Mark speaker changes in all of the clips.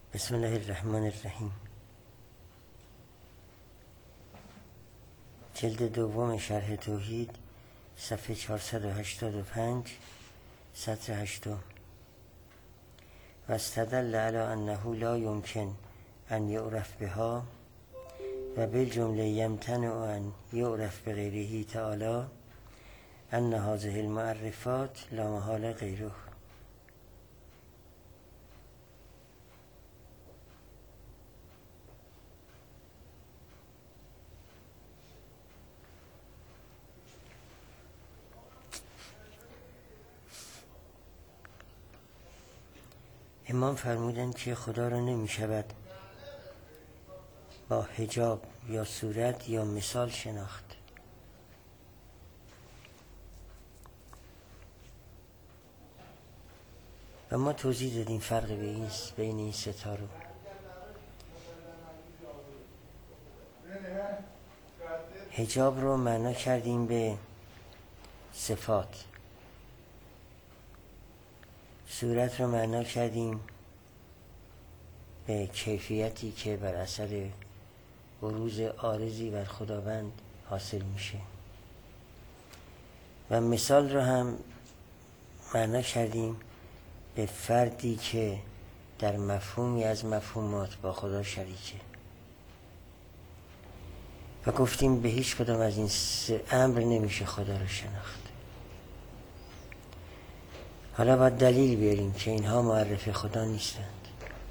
Speaker 1: بسم الله الرحمن الرحیم. جلد دوم شرح توحید، صفحه 485، سطر 8. و استدل علی انه لا یمکن ان یعرف بها و بالجمله یمتنع ان یعرف بغیره تعالی ان هذه المعرفات لا محال غیره. امام فرمودند که خدا را نمی شود با حجاب یا صورت یا مثال شناخت. و ما توضیح دادیم فرق بین این ستا رو. حجاب رو معنا کردیم به صفات، صورت رو معنا کردیم به کیفیتی که بر اثر بروز عارضی بر خداوند حاصل میشه، و مثال رو هم معنا کردیم به فردی که در مفهومی از مفهومات با خدا شریکه. و گفتیم به هیچ کدام از این سه امر نمیشه خدا رو شناخت. حالا باید دلیل بیاریم که اینها معرف خدا نیستند.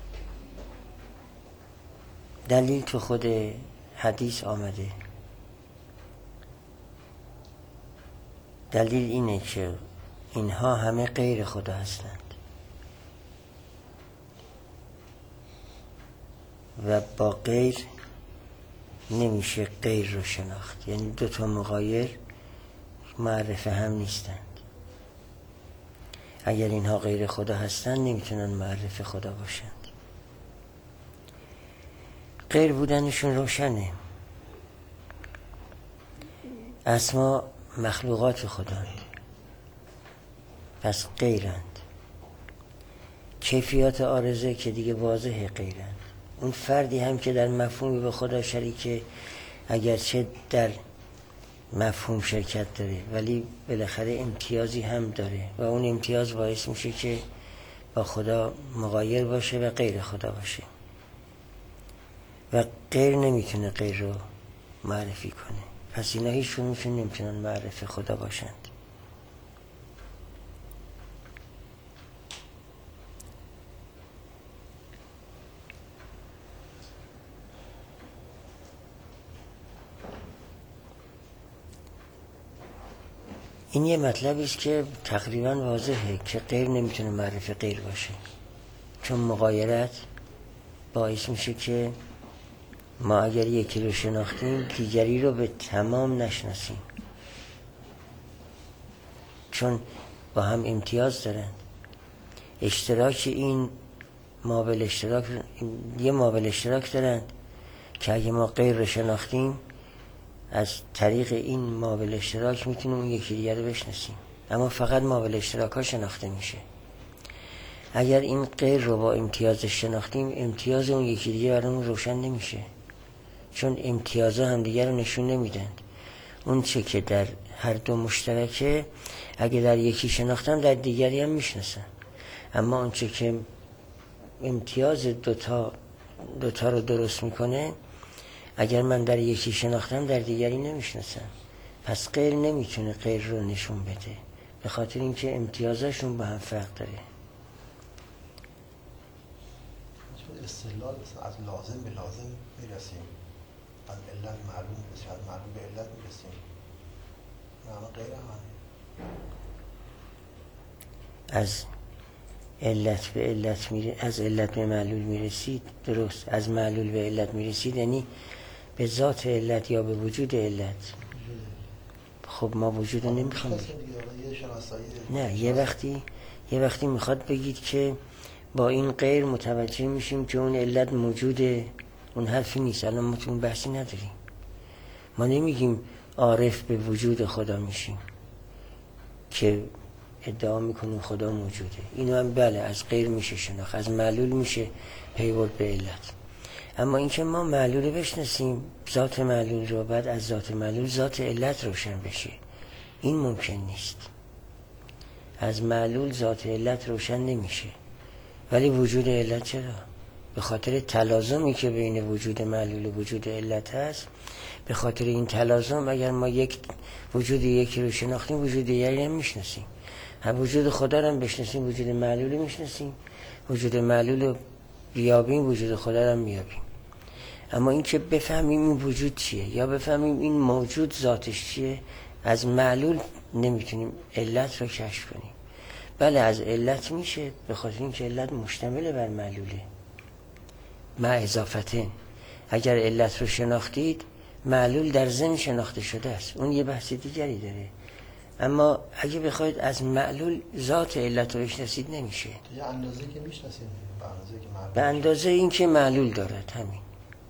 Speaker 1: دلیل تو خود حدیث آمده. دلیل اینه که اینها همه غیر خدا هستند و با غیر نمیشه غیر رو شناخت. یعنی دوتا مغایر معرف هم نیستند. اگر اینها غیر خدا هستند نمیتونن معرف خدا باشند. غیر بودنشون روشنه. اسما مخلوقات خداند، پس غیرند. کیفیات عارضه که دیگه واضحه غیرند. اون فردی هم که در مفهومی به خدا شریکه، اگرچه در مفهوم شرکت داره ولی بالاخره امتیازی هم داره و اون امتیاز باعث میشه که با خدا مغایر باشه و غیر خدا باشه. و غیر نمیتونه غیر رو معرفی کنه. پس اینا هیچشون نمیتونن معرف خدا باشند. این یه مطلبی است که تقریبا واضحه که غیر نمیتونه معرف غیر باشه، چون مغایرت باعث میشه که ما اگر یکی رو شناختیم دیگری رو به تمام نشناسیم، چون با هم امتیاز دارن. اشتراک این مابل اشتراک، یه مابل اشتراک دارن که اگه ما غیر رو شناختیم از طریق این مابل اشتراک میتونیم اون یکی دیگر رو بشناسیم، اما فقط مابل اشتراک ها شناخته میشه. اگر این غیر رو با امتیاز شناختیم امتیاز اون یکی دیگر برامون روشن نمیشه، چون امتیازها هم دیگر رو نشون نمیدن. اون چه که در هر دو مشترکه اگه در یکی شناختم در دیگری هم میشناسم، اما اون چه که امتیاز دوتا رو درست میکنه اگر من در یکی شناختم در دیگری نمیشناسم. پس غیر نمیتونه غیر رو نشون بده، به خاطر اینکه امتیازشون با هم فرق داره.
Speaker 2: استدلال از لازم به لازم میرسیم، از علت معلوم میرسیم، از معلوم به علت میرسیم. اما غیر هم
Speaker 1: از علت به علت از علت به معلول میرسید. درست، از معلول به علت میرسید یعنی به ذات علت یا به وجود علت. خب ما وجود رو نمیخوام. نه، یه وقتی میخواد بگید که با این غیر متوجه میشیم که اون علت موجوده، اون حرفی نیست. الان ما تو اون بحثی نداریم. ما نمیگیم عارف به وجود خدا میشیم که ادعا میکنیم خدا موجوده، اینو هم بله از غیر میشه شناخت، از معلول میشه پیوند به علت. اما اینکه ما معلول رو بشناسیم، ذات معلول رو، بعد از ذات معلول ذات علت روشن بشه، این ممکن نیست. از معلول ذات علت روشن نمیشه. ولی وجود علت چرا؟ به خاطر تلازمی که بین وجود معلول و وجود علت هست. به خاطر این تلازم اگر ما یک وجود یکی رو شناختیم، وجود دیگری هم میشناسیم. هم وجود خدا رو هم بشناسیم، وجود معلول رو میشناسیم. وجود معلول رو بیابیم، وجود خدا رو هم میابیم. اما این که بفهمیم این وجود چیه یا بفهمیم این موجود ذاتش چیه، از معلول نمیتونیم علت رو کشف کنیم. بله از علت میشه، به خاطر اینکه علت مشتمل بر معلوله. مع اضافتن، اگر علت رو شناختید، معلول در ضمن شناخته شده است، اون یه بحث دیگری داره. اما اگه بخواید از معلول ذات علت رو بشناسید نمیشه.
Speaker 2: یه اندازه که میشناسیم،
Speaker 1: به اندازه این که معلول دارد، همین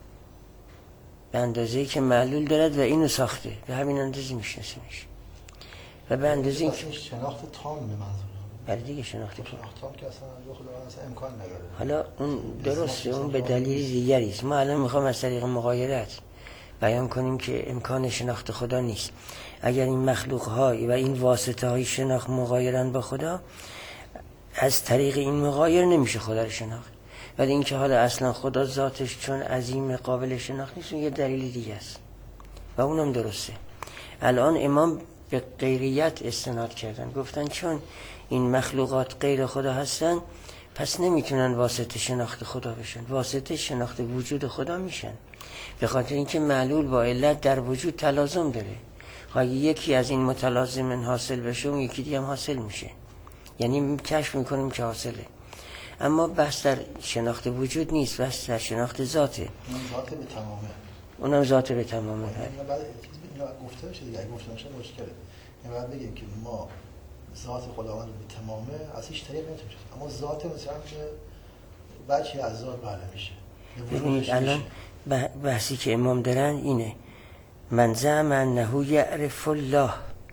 Speaker 1: به اندازه که معلول دارد و اینو ساخته، به همین اندازه میشناسیمش. و به اندازه این
Speaker 2: شناخت تام به منظور.
Speaker 1: بله دیگه شناخت تام
Speaker 2: که اصلا خدا اصلا امکان نداره.
Speaker 1: حالا اون درسته، اون به دلیل دیگری است. ما الان میخوام از طریق مغایرت بیان کنیم که امکان شناخت خدا نیست. اگر این مخلوق های و این واسطه های شناخت مغایرن با خدا، از طریق این مغایر نمیشه خدا رو شناخت. ولی اینکه حالا اصلا خدا ذاتش چون عظیم قابل شناخت نیست، اون یه دلیل دیگه است و اونم درسته. الان امام به غیریت استناد کردن، گفتن چون این مخلوقات غیر خدا هستن، پس نمیتونن واسطه شناخت خدا بشن، واسطه شناخت وجود خدا میشن. به خاطر اینکه معلول با علت در وجود تلازم داره. اگه یکی از این متلازمن حاصل بشه، اون یکی دیگه هم حاصل میشه. یعنی کشف میکنیم که حاصله. اما بحث در شناخت وجود نیست، بحث در شناخت ذاته.
Speaker 2: اون ذات به تمامه.
Speaker 1: اونم ذات به تمامه.
Speaker 2: بعد گفته بشه دیگه، اگه گفته بشه مشکله. یعنی بعد بگیم که ما ذات خداوند به تمامه از هیچ طریق نمیشه. اما ذات مثلا که بچی از ذات بله میشه.
Speaker 1: ببینید الان بحثی که امام دارن اینه: من زعم انه یعرف الله.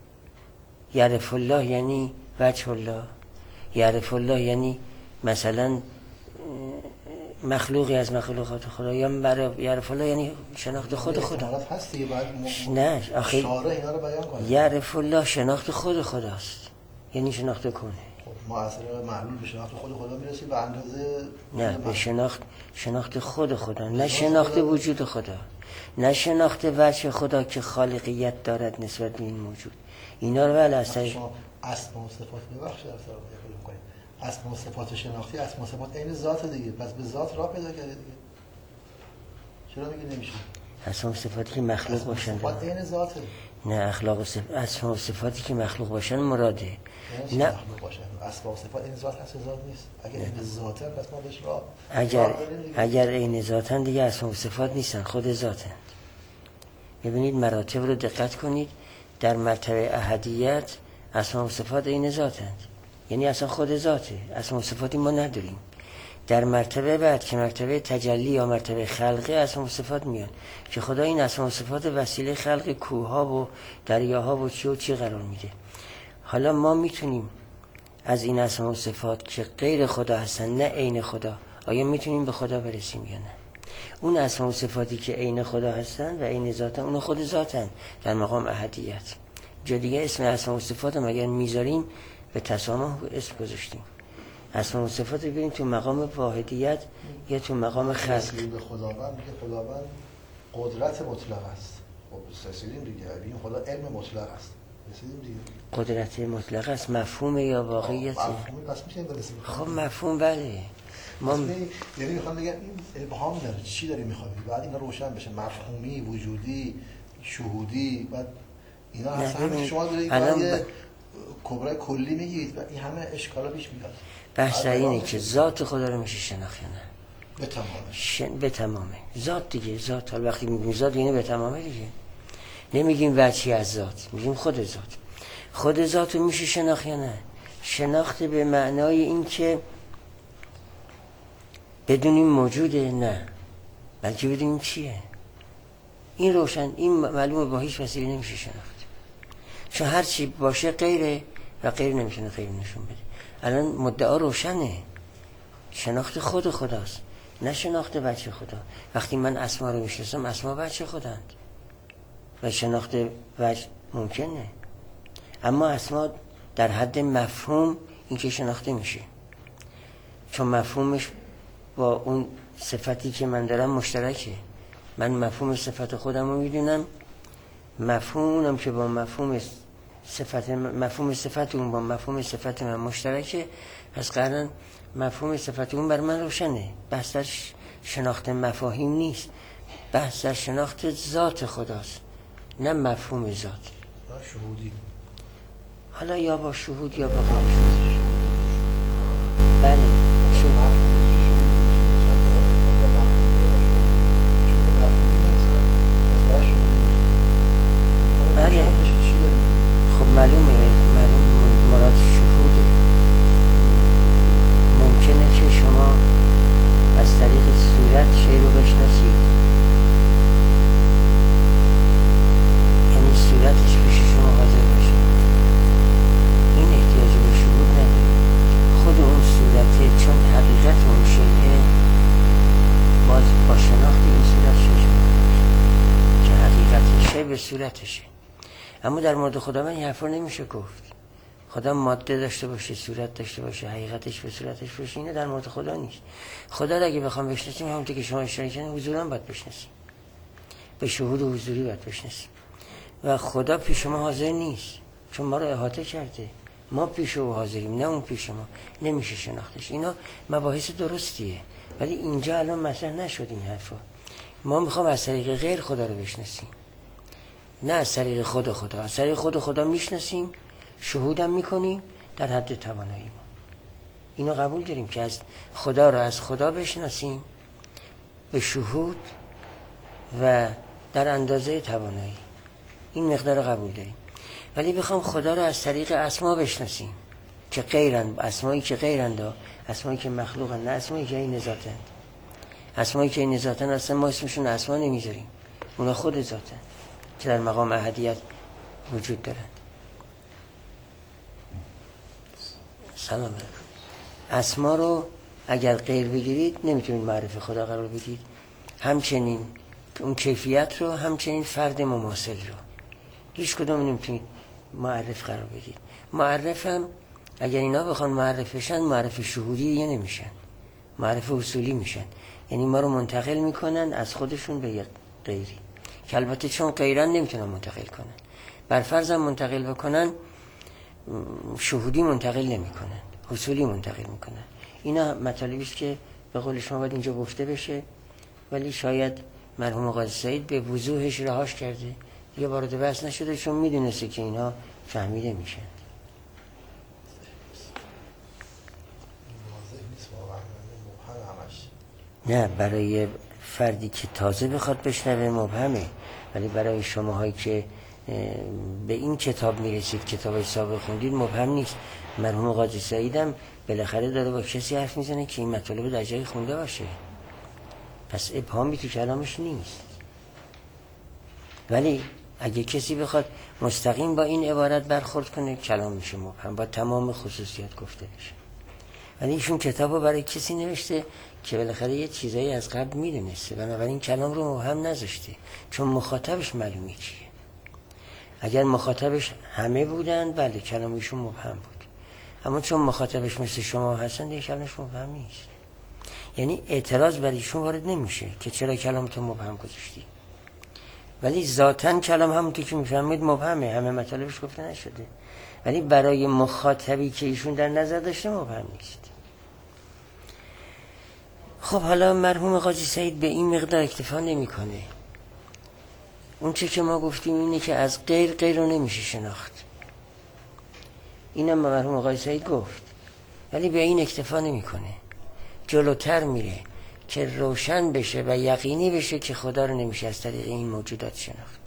Speaker 1: یعرف الله یعنی وجه الله. یعرف الله یعنی مثلا مخلوقی از مخلوقات خدا، یا برای یعرف الله یعنی شناخت خود خدا. نه آخه
Speaker 2: اینا رو بیان کنه.
Speaker 1: یعرف الله شناخت خود خداست، یعنی شناخت کنه.
Speaker 2: ما اصلا معلول به شناخت خود خدا میرسیم به اندازه
Speaker 1: نه به شناخت خود خدا، نه شناخت وجود خدا، نه شناخت وجه خدا که خالقیت دارد نسبت به این موجود. اینا رو ولی اصلا
Speaker 2: اسما و صفات ببخشید اصلا بگم کنیم. اسما و صفات شناختی، اسما و صفات عین ذات دیگه، پس به ذات راه پیدا کرده دیگه. چرا میگی نمیشه؟
Speaker 1: اسما و صفاتی که مخلوق باشن،
Speaker 2: صفات عین ذاته.
Speaker 1: نه اخلاق و اسما و صفاتی که مخلوق باشن مراده.
Speaker 2: نه مخلوق باشن، اسما و صفات عین ذات هست، ذات نیست. اگه عین ذاته پس ما بهش راه.
Speaker 1: اگر عین ذاتن دیگه اسما و صفات نیستن، خود ذاتن. ببینید مراتب رو دقت کنید. در مرتبه احدیت اسما و صفات عین ذاتند، یعنی اصلا خود ذاته، اسما و صفاتی ما نداریم. در مرتبه بعد که مرتبه تجلی یا مرتبه خلقه، اسما و صفات میان که خدا این اسما و صفات وسیله خلق کوه‌ها و دریاها و چی و چی قرار میده. حالا ما میتونیم از این اسما و صفات که غیر خدا هستن، نه عین خدا، آیا میتونیم به خدا برسیم یا نه؟ اون اسما و صفاتی که عین خدا هستن و عین ذاتن، اون خود ذاتن در مقام احدیت. جا دیگه اسم اسما و صفات هم اگر میذاریم به تسامح اسم گذاشتیم. اسما و صفات رو ببینیم تو مقام واحدیت یا تو مقام خلق.
Speaker 2: به خداوند میگه خداوند قدرت مطلق است. خب رسیدیم دیگه. ببین خدا علم مطلق است. رسیدیم دیگه.
Speaker 1: قدرت مطلق است، مفهوم یا واقعیت؟
Speaker 2: مفهوم پس میشه برسیم.
Speaker 1: خب مفهوم بله.
Speaker 2: ما یعنی میخوام بگم این ابهام داره، چی داری میخوای؟ بعد اینا روشن بشه، مفهومی، وجودی، شهودی، بعد اینا اصلا شما دارید یه کبرای کلی میگید و این همه اشکالا پیش میاد.
Speaker 1: بحث اینه که ذات خدا رو میشه شناخت یا نه؟
Speaker 2: به تمامه.
Speaker 1: به تمامه. ذات دیگه، ذات. حالا وقتی میگیم ذات یعنی به تمامه دیگه. نمیگیم وجهی از ذات، میگیم خود ذات. خود ذات رو میشه شناخت یا نه؟ شناخت به معنای این که بدونیم موجوده، نه، بلکه بدونیم چیه. این روشن، این معلومه با هیچ وسیله نمیشه شناخت. چون هر چی باشه غیره، و غیر نمیتونه غیر نشون بده. الان مدعا روشنه، شناخت خود خداست نه شناخت بچه خدا. وقتی من اسما رو میشناسم، اسما بچه خداند و شناخت وجه ممکنه، اما اسما در حد مفهوم این که شناخته میشه، چون مفهومش با اون صفتی که من دارم مشترکه. من مفهوم صفت خودم رو میدونم، مفهومم که با مفهوم صفت اون با مفهوم صفت من مشترکه، پس قرارن مفهوم صفت اون بر من روشنه. بحث در شناخت مفاهیم نیست، بحث در شناخت ذات خداست نه مفهوم ذات.
Speaker 2: شهودی
Speaker 1: حالا یا با شهود یا با غیر شهود. بله شهود. بله خب معلومه مراد شهوده. ممکنه که شما از طریق صورت شی رو بشناسید، یعنی صورتش پیش شما حاضر باشه، این احتیاج به شهود نداره. خود اون صورته چون حقیقت اون شیء باز با شناخت این صورت شما که حقیقت شی به صورتشه. اما در مورد خدا من این حرفا نمیشه گفت. خدا ماده داشته باشه، صورت داشته باشه، حقیقتش به صورتش باشه، اینه در مورد خدا نیست. خدا رو اگه بخوام بشناسیم همونطور که شما اشاره کردین حضوراً باید بشناسیم، به شهود و حضوری باید بشناسیم. و خدا پیش ما حاضر نیست چون ما رو احاطه کرده، ما پیش او حاضریم نه اون پیش ما، نمیشه شناختش. اینا مباحث درستیه ولی اینجا الان مطرح نشد این حرفا. ما میخوام از طریق غیر خدا رو بشناسیم نه از طریق خود خدا. از طریق خود خدا میشناسیم، شهودم میکنیم در حد توانایی ما. اینو قبول داریم که از خدا رو از خدا بشناسیم به شهود و در اندازه توانایی، این مقدار قبول داریم. ولی بخوام خدا رو از طریق اسما بشناسیم که غیرند، اسمایی که غیرند، اسمایی که مخلوقند نه اسمایی که این ذاتند. اسمایی که این ذاتند اصلا ما اسمشون اسما نمیذاریم، اونا خود ذاتند که در مقام احدیت وجود دارند. سلام علیکم. اسما رو اگر غیر بگیرید نمیتونید معرف خدا قرار بدید، همچنین اون کیفیت رو، همچنین فرد مماثل رو هیچ کدوم نمیتونید معرف قرار بدید. معرف هم اگر اینا بخوان معرف بشن، معرف شهودی دیگه نمیشن، معرف اصولی میشن. یعنی ما رو منتقل میکنن از خودشون به یک غیری که البته چون غیرن نمیتونن منتقل کنن. بر فرضم منتقل بکنن شهودی منتقل نمیکنن، اصولی منتقل میکنن. اینا مطالبی است که به قول شما باید اینجا گفته بشه، ولی شاید مرحوم قاضی سعید به وضوحش رهاش کرده، یه وارد بحث نشده چون میدونسته که اینا فهمیده میشن. نه برای فردی که تازه بخواد بشنوه مبهمه، ولی برای شماهایی که به این کتاب میرسید، کتابای سابق خوندید، مبهم نیست. مرحوم قاضی سعیدم بالاخره داره با کسی حرف میزنه که این مطالب در جای خونده باشه، پس ابهامی تو کلامش نیست. ولی اگه کسی بخواد مستقیم با این عبارت برخورد کنه کلام میشه مبهم، با تمام خصوصیات گفته بشه. ولی ایشون کتابو برای کسی نوشته که بالاخره یه چیزایی از قبل میدونسته، بنابراین کلام رو مبهم نذاشته چون مخاطبش معلومه کیه. اگر مخاطبش همه بودن بله کلامشون مبهم بود، اما چون مخاطبش مثل شما هستن دیگه کلامش مبهم نیست. یعنی اعتراض بر ایشون وارد نمیشه که چرا کلامتون مبهم گذاشتی، ولی ذاتاً کلام همونطور که میفهمید مبهمه، همه مطالبش گفته نشده، ولی برای مخاطبی که ایشون در نظر داشته مبهم نیست. خب حالا مرحوم قاضی سعید به این مقدار اکتفا نمیکنه. اون چه که ما گفتیم اینه که از غیر رو نمیشه شناخت، اینم مرحوم قاضی سعید گفت، ولی به این اکتفا نمیکنه، جلوتر میره که روشن بشه و یقینی بشه که خدا رو نمیشه از طریق این موجودات شناخت.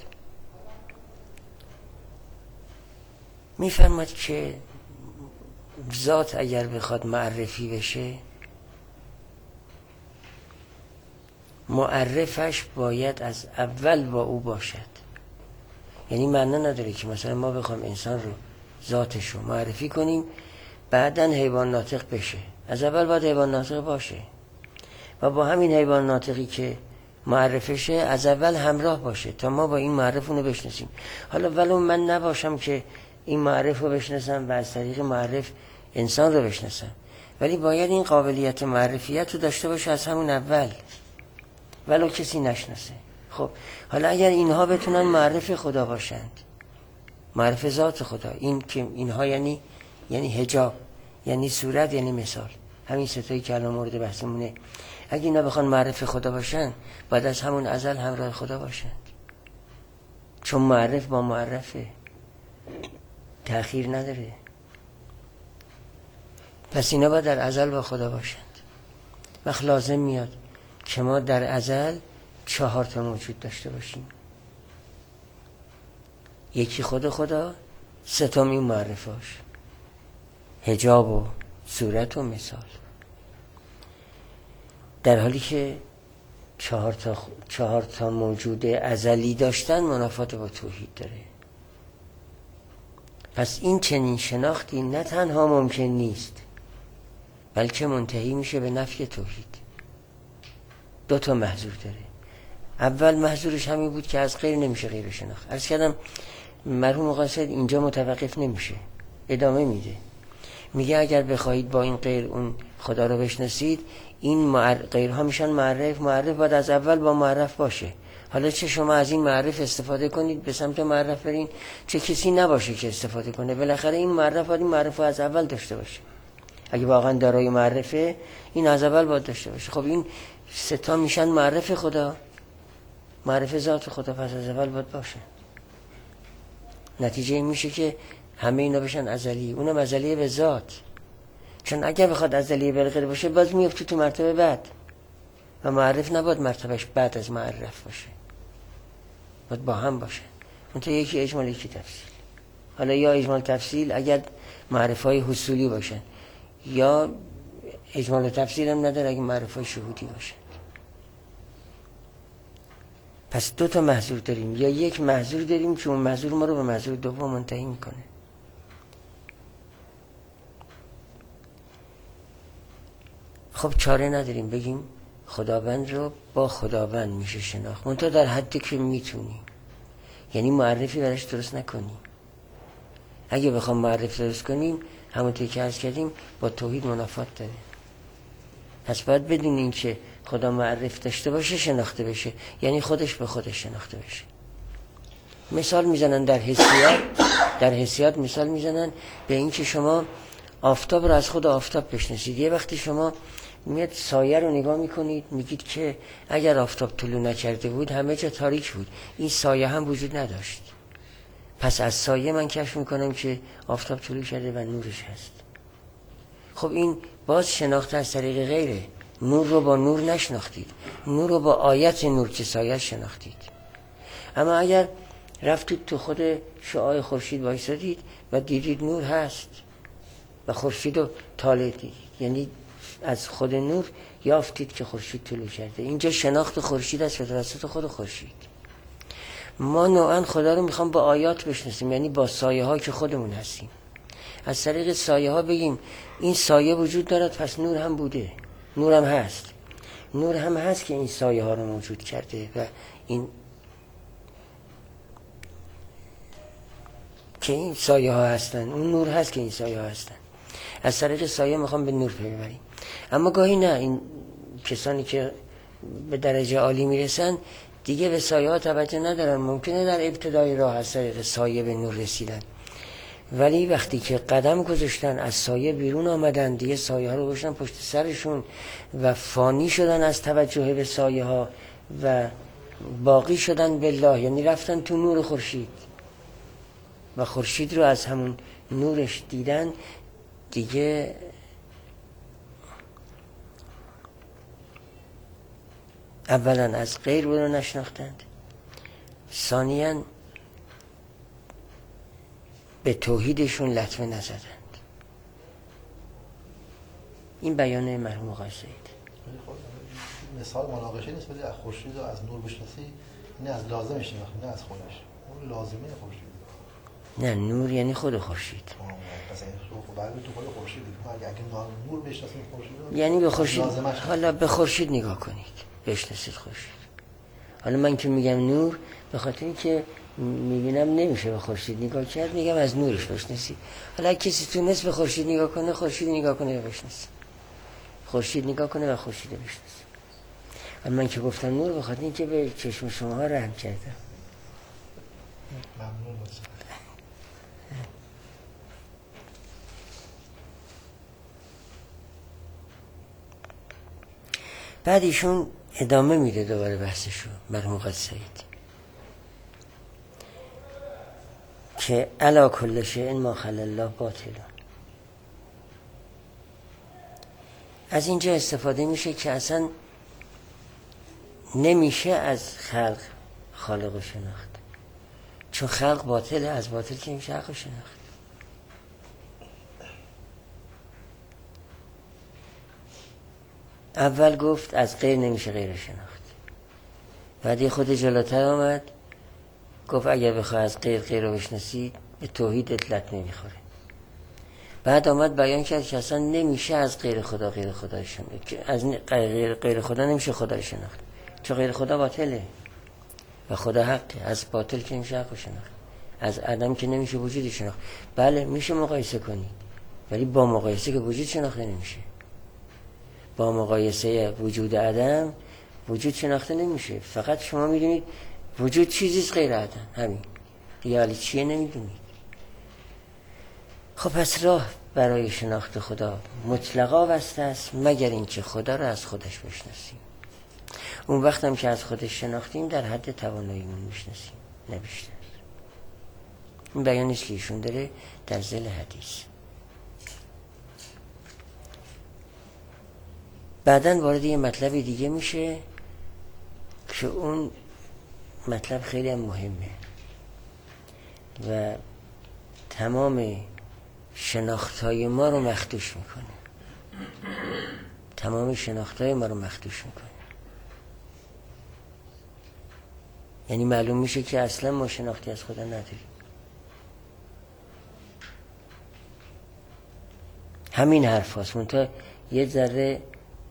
Speaker 1: میفرماد که ذات اگر بخواد معرفی بشه، معرفش باید از اول با او باشد. یعنی معنی نداره که مثلا ما بخوام انسان رو ذاتش رو معرفی کنیم، بعداً حیوان ناطق بشه. از اول باید حیوان ناطق باشه و با همین حیوان ناطقی که معرفشه از اول همراه باشه تا ما با این معرف رو بشناسیم. حالا ولو من نباشم که این معرف رو بشناسم و از طریق معرف انسان رو بشناسم، ولی باید این قابلیت معرفیت رو داشته باشه از همون اول ولو کسی نشناسه. خب حالا اگر اینها بتونن معرف خدا باشند، معرف ذات خدا، این که اینها یعنی حجاب، یعنی صورت، یعنی مثال، همین ستایی که الان مورد بحثمونه. اگه اینا بخوان معرف خدا باشن باید از همون ازل همراه خدا باشند، چون معرف با معرفه، تأخیر نداره. پس اینا باید در ازل با خدا باشند. وقت لازم میاد که ما در ازل 4 تا موجود داشته باشیم. یکی خود خدا، 3 تا این معرفاش، حجاب و صورت و مثال. در حالی که 4 تا موجود ازلی داشتن منافات با توحید داره. پس این چنین شناختی نه تنها ممکن نیست بلکه منتهی میشه به نفی توحید. 2 تا محذور داره. اول محذورش همین بود که از غیر نمیشه غیر شناخت. عرض کردم مرحوم قاصد اینجا متوقف نمیشه، ادامه میده، میگه اگر بخواهید با این غیر اون خدا رو بشناسید، این غیرها میشن معرف باید از اول با معرف باشه. حالا چه شما از این معرف استفاده کنید به سمت معرف برین، چه کسی نباشه که استفاده کنه. بالاخره این معرف باید این معرف رو از اول داشته باشه. اگه واقعا دارای معرفه این از اول باید داشته باشه. خب این 3 تا میشن معرف خدا، معرف ذات خدا، پس از اول باید باشه. نتیجه این میشه که همه اینا بشن ازلی، اونم ازلی به ذات. چون اگر بخواد ازلی به غیر باشه باز میفته تو مرتبه بعد و معرف نباید مرتبهش بعد از معرف باشه، باید با هم باشه. اونتا یکی اجمال یکی تفصیل. حالا یا اجمال تفصیل اگر معرفهای حصولی باشن، یا اجمال و تفصیل هم نداره اگه معرفهای شهودی باشن. پس 2 تا محذور داریم، یا یک محذور داریم که اون محذور ما رو به محذور دوم منتهی میکنه. خب چاره نداریم بگیم خداوند رو با خداوند میشه شناخت، منتها در حدی که میتونیم، یعنی معرفی براش درست نکنیم. اگه بخوام معرفی درست کنیم همونطور که عرض کردیم با توحید منافات داره. پس باید بدونین که خدا معرف داشته باشه شناخته بشه، یعنی خودش به خودش شناخته بشه. مثال میزنن در حسیات مثال میزنن به این که شما آفتاب رو از خود آفتاب بشناسید. یه وقتی شما میاد سایه رو نگاه میکنید میگید که اگر آفتاب طلوع نکرده بود همه جا تاریک بود، این سایه هم وجود نداشت. پس از سایه من کشف میکنم که آفتاب طلوع کرده و نورش هست. خب این باز شناخت از طریق غیره. نور رو با نور نشناختید، نور رو با آیت نور که سایه شناختید. اما اگر رفتید تو خود شعاع خورشید وایسادید و دیدید نور هست و خورشید رو طالع دیدید، یعنی از خود نور یافتید که خورشید طلوع کرده. اینجا شناخت خورشید است به توسط خود خورشید. ما نوعا خدا رو میخوام با آیات بشناسیم، یعنی با سایه ها که خودمون هستیم. از طریق سایه ها بگیم این سایه وجود دارد پس نور هم بوده، نور هم هست. نور هم هست که این سایه ها رو موجود کرده و این که این سایه ها هستن، اون نور هست که این سایه ها هستن. از طریق سایه میخوام به نور پی ببریم. اما گاهی نه، این کسانی که به درجه عالی میرسن دیگه به سایه ها توجه ندارن. ممکنه در ابتدای راه از طریق سایه به نور رسیدن، ولی وقتی که قدم گذاشتن از سایه بیرون آمدن دیگه سایه ها رو گذاشتن پشت سرشون و فانی شدن از توجه به سایه ها و باقی شدن بالله، یعنی رفتن تو نور خورشید و خورشید رو از همون نورش دیدن. دیگه اولا از غیر رو نشناختند، ثانیاً به توحیدشون لطمه نزدند. این بیان مرحوم آقای سید.
Speaker 2: مثال مناقشه نیست، ولی از خورشید رو از نور بشناسی، این از لازمش نمیخواد، نه از خودش. اون لازمه خورشید.
Speaker 1: نه نور یعنی خود خورشید. یعنی به خورشید، حالا به خورشید نگاه کنید بشناسید خورشید. حالا من که میگم نور به خاطر اینکه میبینم نمیشه به خورشید نگاه کرد، میگم از نورش بشناسید. حالا کسی تونست به خورشید نگاه کنه، خورشید نگاه کنه و بشناسید. خورشید نگاه کنه و خورشید بشناسید. اما من که گفتم نور به خاطر اینکه به چشم شما رحم کردم.
Speaker 2: ممنون.
Speaker 1: بعد ایشون ادامه میده دوباره بحثشو مرحوم قادر سعید که الا کل شیء ما خلا الله باطل. از اینجا استفاده میشه که اصلا نمیشه از خلق خالق رو شناخت، چون خلق باطله، از باطل که نمیشه حق رو شناخت. اول گفت از غیر نمیشه غیر شناخت، بعد یه خود جلوتر آمد گفت اگر بخواه از غیر رو بشناسید به توحید اطلاق نمیخوره. بعد آمد بیان کرد که اصلا نمیشه از غیر خدا شناخت، از غیر خدا نمیشه خدا شناخت، چون غیر خدا باطله و خدا حقه. از باطل که نمیشه حق شناخت، از عدم که نمیشه وجود شناخت. بله میشه مقایسه کنید، ولی با مقایسه که وجود شناخته نمیشه. با مقایسه وجود عدم وجود شناخته نمیشه. فقط شما میدونید وجود چیزیست غیر عدم، همین دیگه. حالی چیه نمیدونید. خب پس راه برای شناخت خدا مطلقا بسته است مگر اینکه خدا را از خودش بشناسیم. اون وقت هم که از خودش شناختیم در حد تواناییمون میشناسیم، نه بیشتر. این بیانش که ایشون داره در ذیل حدیث. بعدن وارد یه مطلب دیگه میشه که اون مطلب خیلی هم مهمه و تمام شناختهای ما رو مخدوش میکنه. تمام شناختهای ما رو مخدوش میکنه. یعنی معلوم میشه که اصلا ما شناختی از خدا نداریم. همین حرف هاست منتها یه ذره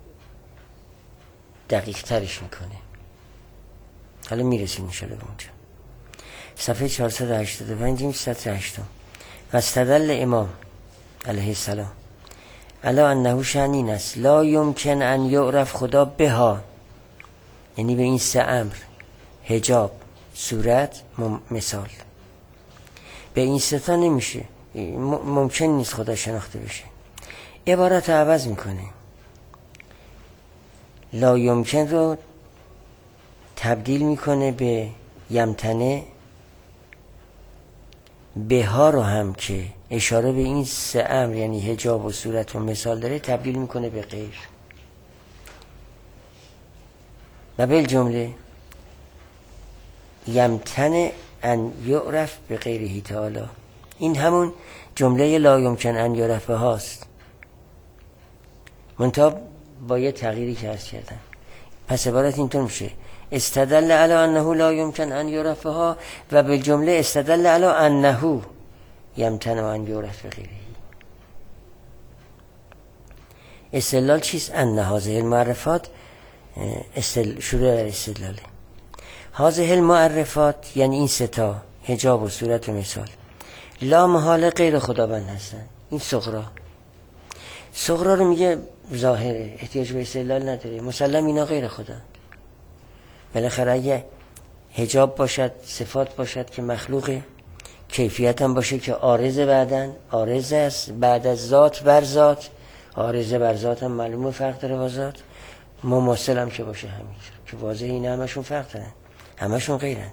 Speaker 1: دقیق ترش میکنه. حالا میرسیم انشاءالله به اونجا. صفحه 485 سطر 8. و استدل امام علیه السلام الا انه شأن است لا یمکن ان یعرف خدا بها، یعنی به این سه امر، حجاب، صورت، مثال. به این سه تا نمیشه، ممکن نیست خدا شناخته بشه. عبارت عوض میکنه، لا یمکن رو تبدیل میکنه به یمتنه، بها رو هم که اشاره به این سه امر یعنی حجاب و صورت و مثال داره تبدیل میکنه به غیر. و بالجمله یمتنه ان یعرف به غیره تعالی، این همون جمله لا یمکن ان یعرف هاست، منتها با یه تغییری که عرض کردم. پس عبارت اینطور میشه استدل علی انه لا یمکن ان یعرفها و بالجمله استدل علی انه یمتنع ان یعرف بغیره. استدلال چیست؟ ان هذه المعرفات شروع در استدلاله. هذه المعرفات یعنی این ستا، حجاب و صورت و مثال، لا محاله غیر خداوند هستن. این صغرا رو میگه ظاهره، احتیاج به استدلال نداره، مسلم اینا غیر خدا. بالاخره اگه حجاب باشد، صفات باشد که مخلوقه، کیفیت هم باشه که عارض بعدن، عارض است بعد از ذات بر ذات، عارض بر ذات هم معلومه فرق داره با ذات، مماثل هم که باشه همینطور که واضح اینا همشون فرق دارن، همشون غیرن.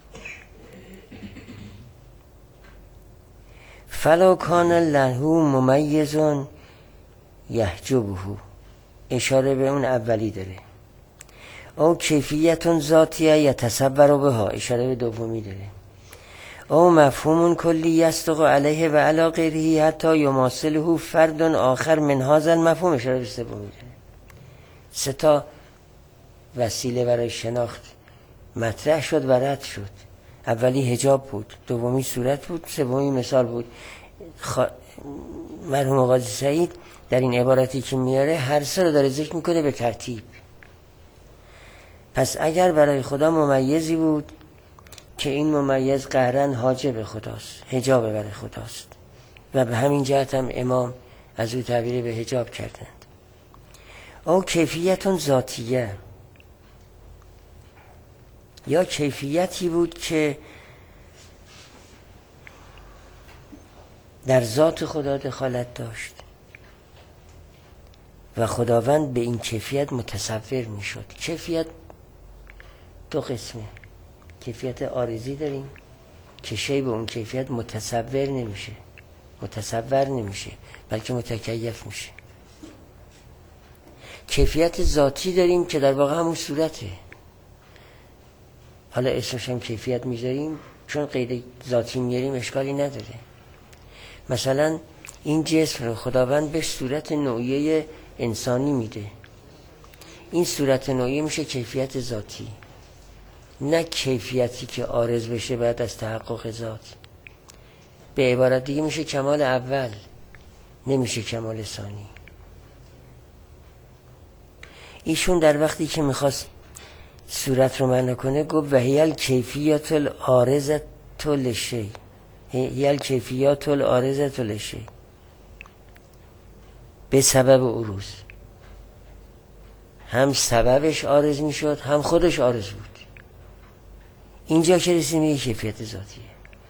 Speaker 1: فلا کان له ممیز یحجبه، اشاره به اون اولی داره. او کیفیت ذاتیه یتصور بها، اشاره به دومی داره. او مفهوم کلی یصدق علیه و علی غیره حتی یماثله فرد آخر من هذا المفهوم، اشاره به سومی داره. سه تا وسیله برای شناخت مطرح شد و رد شد. اولی حجاب بود، دومی صورت بود، سومی مثال بود. مرحوم قاضی سعید در این عبارتی که میاره هر سه رو داره ذکر میکنه به ترتیب. پس اگر برای خدا ممیزی بود که این ممیز قهرن حاجب خداست، حجاب برای خداست و به همین جهت هم امام از او تعبیر به حجاب کردند. او کیفیت ذاتیه، یا کیفیتی بود که در ذات خدا دخالت داشت و خداوند به این کیفیت متصور می شد. کیفیت دو قسمه، کیفیت عارضی داریم که شی به اون کیفیت متصور نمیشه بلکه متکیف میشه. کیفیت ذاتی داریم که در واقع همون صورته، حالا اسمش هم کیفیت میذاریم چون قید ذاتی میاریم اشکالی نداره. مثلا این جسم رو خداوند به صورت نوعیه انسانی میده، این صورت نوعیه میشه کیفیت ذاتی، نه کیفیتی که عارض بشه بعد از تحقق ذات. به عبارت دیگه میشه کمال اول، نمیشه کمال ثانی. ایشون در وقتی که میخواست صورت رو معنی کنه گفت وهی الکیفیات العارضة للشیء، هی الکیفیات العارضة للشیء، به سبب عروض. هم سببش عارض میشد هم خودش عارض بود. اینجا که رسیدیم یه کیفیت ذاتیه.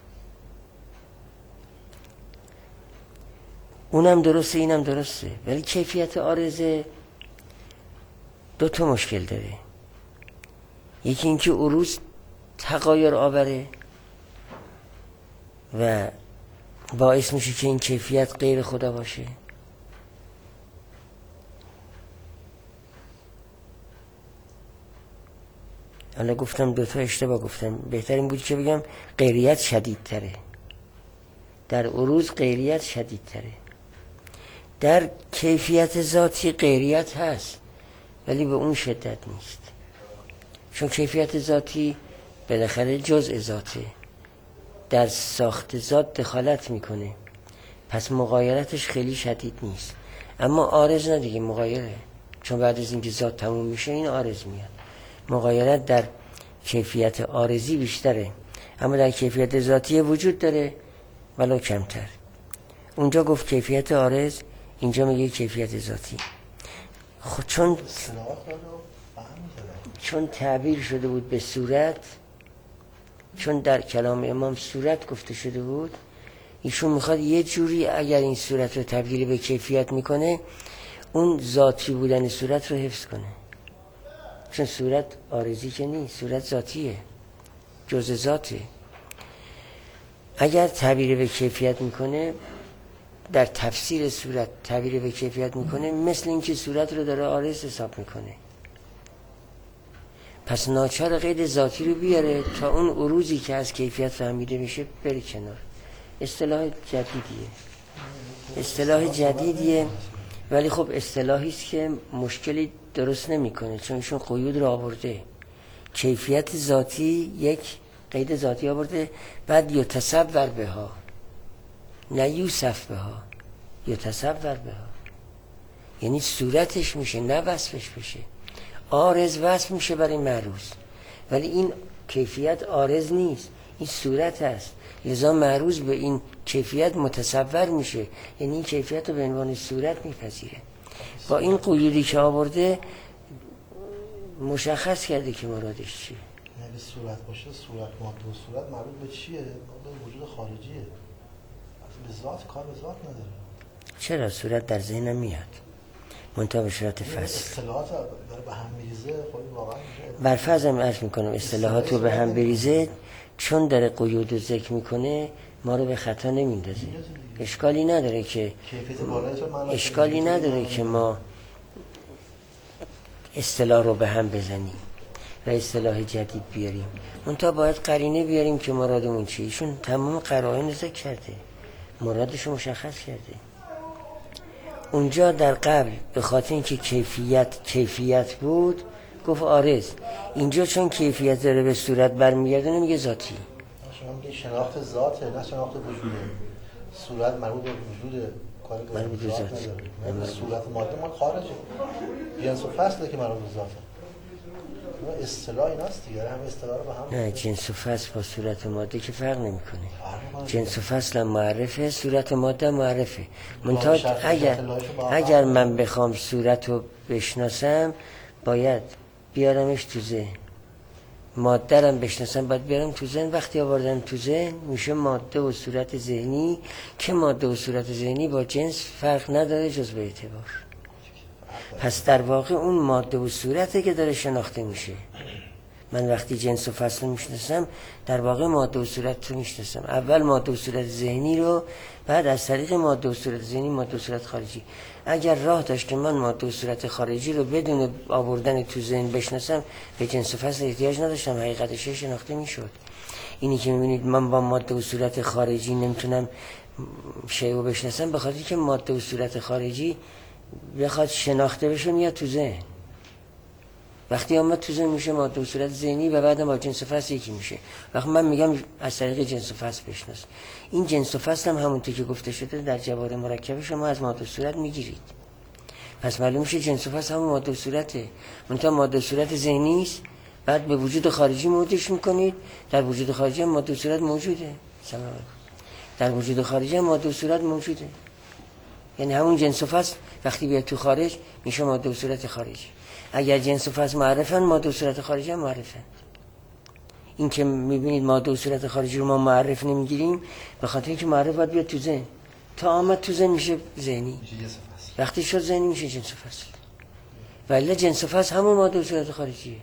Speaker 1: اونم درسته اینم درسته، ولی کیفیت عارضه دو تا مشکل داره. یکی اینکه عروض تغایر آوره و باعث میشه که این کیفیت غیر خدا باشه. حالا گفتم دوتا اشتباه گفتم، بهترین بود که بگم غیریت شدیدتره. در عروض غیریت شدیدتره، در کیفیت ذاتی غیریت هست ولی به اون شدت نیست، چون کیفیت ذاتی بالاخره جزء ذاته، در ساخت ذات دخالت میکنه، پس مغایرتش خیلی شدید نیست. اما عارض نه دیگه، مغایره، چون بعد از اینکه ذات تموم میشه این عارض میاد. مغایرت در کیفیت عارضی بیشتره، اما در کیفیت ذاتی وجود داره ولو کمتر. اونجا گفت کیفیت عارض، اینجا میگه کیفیت ذاتی. خب چون تعبیر شده بود به صورت، چون در کلام امام صورت گفته شده بود، ایشون میخواد یه جوری اگر این صورت رو تبدیل به کیفیت میکنه اون ذاتی بودن صورت رو حفظ کنه، چون صورت عارضی که نیست، صورت ذاتیه، جزء ذاته. اگر تعبیر به کیفیت میکنه، در تفسیر صورت تعبیر به کیفیت میکنه، مثل اینکه صورت رو داره عارض حساب میکنه. پس ناچار قید ذاتی رو بیاره تا اون عروضی که از کیفیت فهمیده میشه بره کنار. اصطلاح جدیدیه ولی خب اصطلاحی است که مشکلی درست نمیکنه، چون ایشون قیود رو آورده. کیفیت ذاتی یک قید ذاتی آورده، بعد یتصور بها، نه یوصف بها، یتصور بها، یعنی صورتش میشه نه وصفش بشه. عارض وصف میشه برای معروض، ولی این کیفیت عارض نیست، این صورت هست، لذا معروض به این کیفیت متصور میشه، یعنی این کیفیت رو به عنوان صورت میپذیره. با این قیودی که آورده مشخص کرده که مرادش چیه.
Speaker 2: اگه صورت باشه، صورت ماده و صورت مربوط به چیه؟ به وجود خارجیه، به ذات کار به ذات نداره.
Speaker 1: چرا؟ صورت در ذهنم میاد، منتها به صورت فصل.
Speaker 2: اصطلاحات داره به هم میریزه، خود واقعا
Speaker 1: بر فرضم عرض میکنم اصطلاحات رو به هم بریزه، چون داره قیود رو ذکر میکنه ما رو به خطا نمیندازه. اشکالی نداره که ما اصطلاح رو به هم بزنیم و اصطلاح جدید بیاریم، منتها باید قرینه بیاریم که مرادمون چیه. ایشون تمام قرائن رو ذکر کرده، مرادش رو مشخص کرده. اونجا در قبل به خاطر اینکه کیفیت بود گفت عارض، اینجا چون کیفیت داره به صورت برمیگرده نمیگه ذاتی،
Speaker 2: این شناخت ذاته نه شناخت وجوده. صورت مربوط به وجوده، کاری که
Speaker 1: مربوط به ذات
Speaker 2: نداره. صورت ماده ما خارجه. جنس و فصله که مربوط به ذاته. اصطلاح ایناست دیگه، هم اصطلاح رو به هم.
Speaker 1: نه، جنس و فصل با صورت ماده که فرق نمیکنه. جنس و فصل هم معرفه، صورت ماده معرفه. منتها اگر من بخوام صورت رو بشناسم باید بیارمش تو ذهن. ماده رو بشناسم باید بیارم تو ذهن. وقتی آوردم تو ذهن میشه ماده و صورت ذهنی، که ماده و صورت ذهنی با جنس فرق نداره جز به اعتبار. پس در واقع اون ماده و صورته که داره شناخته میشه. من وقتی جنس و فصل میشناسم در واقع ماده و صورت رو میشناسم. اول ماده و صورت ذهنی رو، بعد از طریق ماده و صورت ذهنی ماده و صورت خارجی. اگر راه داشت که من ماده و صورت خارجی رو بدون آوردن تو ذهن بشناسم، به جنس و فصل احتیاج نداشتم، حقیقتش شناخته میشد. اینی که میبینید من با ماده و صورت خارجی نمیتونم شیء رو بشناسم، به خاطر که ماده و صورت خارجی بخواد شناخته بشه میاد تو ذهن. وقتی آمد تو ذهن میشه ماده و صورت ذهنی و بعدم با جنس و فصل یکی میشه. وقتی من میگم از طریق جنس و فصل بشناس، این جنس و فصل هم همونطور که گفته شده در جواهر مرکبه شما از ماده و صورت میگیرید. پس معلوم میشه جنس و فصل همون ماده و صورته، منتها ماده و صورت ذهنی است. بعد به وجود خارجی مودش میکنید، در وجود خارجی هم ماده و صورت موجوده. سلام علیکم. در وجود خارجی هم ماده و صورت موجوده. یعنی همون جنس و فصل وقتی بیاد تو خارج میشه ماده و صورت خارجی. اگر جنس و فصل معرفن، ماده و صورت خارجی هم معرفن. این که میبینید ماده و صورت خارجی رو ما معرف نمیگیریم به خاطر اینکه معرف باید بیاد تو ذهن. تا آمد تو ذهن میشه ذهنی، وقتی شد ذهنی میشه جنس و فصل. ولی جنس و فصل همون ماده و صورت خارجیه.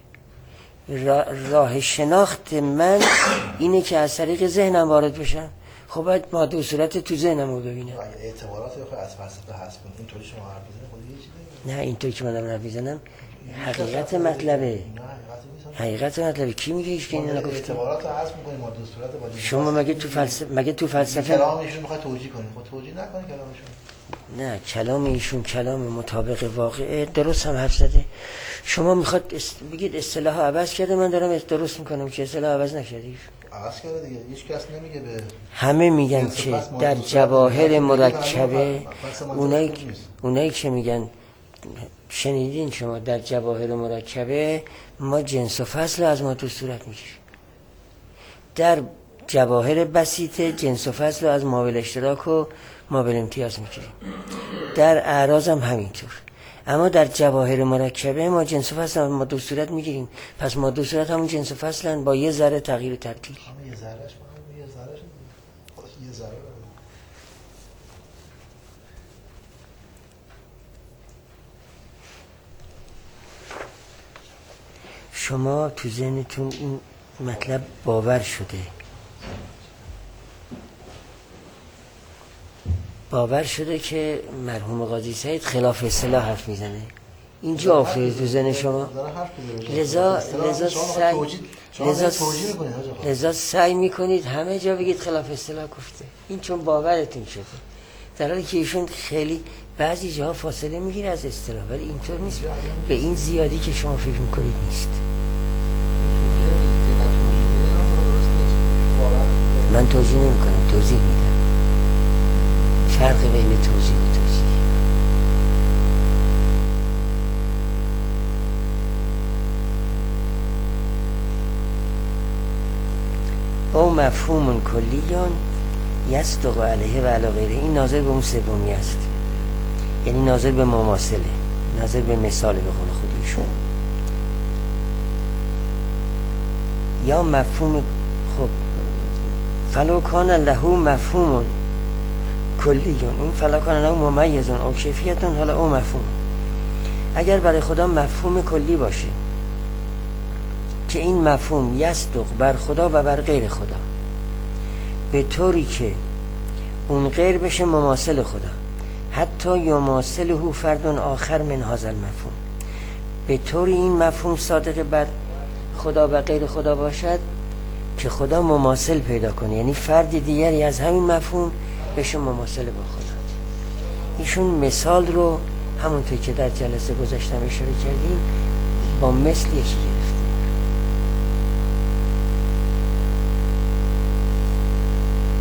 Speaker 1: راه شناخت من اینه که از طریق ذهنم وارد بشم. خب باید ماده و صورت تو ذهنم رو ببینم.
Speaker 2: اعتبارات از فلسفه هست کنید اینطوری شما حرف بزنید خود یه چیزی.
Speaker 1: نه اینطوری که من حرف بزنم حقیقت مطلبه. حقیقت مطلبه. کی میگه هیچ کی اینو نگفته؟
Speaker 2: اعتبارات رو حذف می‌کنید ماده و صورت با
Speaker 1: شما مگه تو فلسفه
Speaker 2: کلام ایشون می‌خواد توجیه کنید، خود توجیه نکنید کلامشون.
Speaker 1: نه، کلام ایشون کلام مطابق واقعه، درست هم حرف زده. شما میخواد بگید اصطلاح عوض کرده، من دارم درست میکنم که اصطلاح عوض نشده.
Speaker 2: عوض کرده دیگه، هیچ کس نمیگه به
Speaker 1: همه میگن که در جواهر مرکبه، اونایی که میگن شنیدین شما در جواهر مرکبه ما جنس و فصل از ماده و صورت میگیریم. در جواهر بسیطه جنس و فصل از مابل اشتراک و مابل امتیاز میگیریم. در اعراض هم همینطور. اما در جواهر مرکبه ما جنس و فصل از ماده و صورت میگیریم. پس ماده و صورت همون جنس و فصلن با یه ذره تغییر و تبدیل.
Speaker 2: یه ذره
Speaker 1: شما تو ذهنتون این مطلب باور شده که مرحوم قاضی سعید خلاف اصطلاح حرف میزنه. اینجا افتاده تو ذهن شما. لذا سعی میکنید همه جا بگید خلاف اصطلاح گفته. این چون باورتون شده، در حالی که ایشون خیلی بعضی جاها فاصله میگیره از اصطلاح، ولی اینطور نیست به این زیادی که شما فکر میکنید نیست. من توضیح نمیکنم، توضیح میدم. فرق بین توضیح و توضیح. او مفهوم کلیون یصدق علیه و علی غیره. این ناظر به اون سومی است، یعنی ناظر به مماثله، ناظر به مثال به قول خودشون. یا مفهوم خب فلو کان له مفهوم کلیون، این فلو کان له ممیزون او کیفیتون، حالا او مفهوم. اگر برای خدا مفهوم کلی باشه که این مفهوم یصدق بر خدا و بر غیر خدا، به طوری که اون غیر بشه مماثل خدا، حتی یماثله فرد آخر من هذا المفهوم، به طوری این مفهوم صادق بر خدا و غیر خدا باشد که خدا مماثل پیدا کنه، یعنی فرد دیگری از همین مفهوم بشه مماثل با خدا. ایشون مثال رو همونطور که در جلسه گذشته اشاره کردیم با مثل یکی گرفت.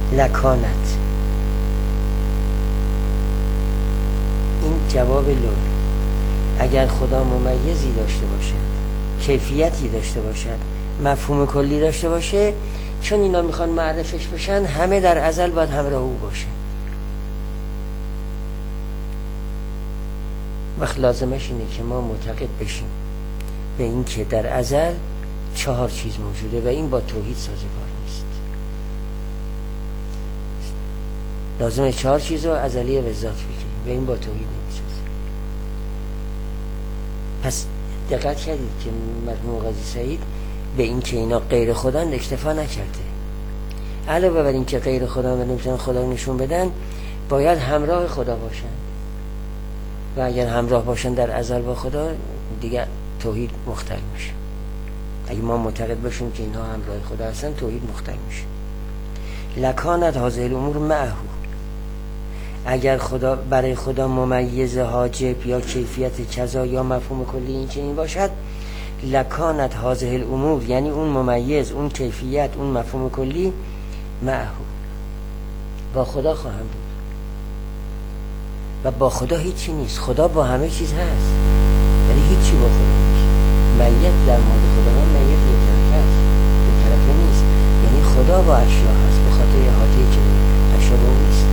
Speaker 1: لکانت، این جواب لول. اگر خدا ممیزی داشته باشد، کیفیتی داشته باشد، مفهوم کلی داشته باشه، چون اینا میخوان معرفش بشن، همه در ازل باید همراه او باشه. وقت لازمش اینه که ما معتقد بشیم به این که در ازل 4 چیز موجوده و این با توحید سازگار نیست. لازمه 4 چیز رو ازلی به ذات بگیریم و این با توحید نمیسازه. پس دقت کردید که مرحوم قاضی سعید به این که اینا غیر خداند اکتفا نکرده. علاوه بر این که غیر خدا و نمیتونن خدا نشون بدن، باید همراه خدا باشن و اگر همراه باشن در ازل با خدا، دیگه توحید مختل میشه. اگه ما معتقد باشیم که اینها همراه خدا هستن، توحید مختل میشه. لکانت هذه الامور معه، اگر خدا برای خدا ممیز، حاجب یا کیفیت کذا یا مفهوم کلی این چنین باشد، لکانت هذه الامور، یعنی اون ممیز، اون کیفیت، اون مفهوم کلی معه، با خدا خواهم بود. و با خدا هیچی نیست. خدا با همه چیز هست ولی هیچی با خدا نیست. میت در مورد خدا من میت یک طرفه است، دو طرفه نیست. یعنی خدا با اشیا هست به خاطر احاطه‌ای که اشیا با اون نیست.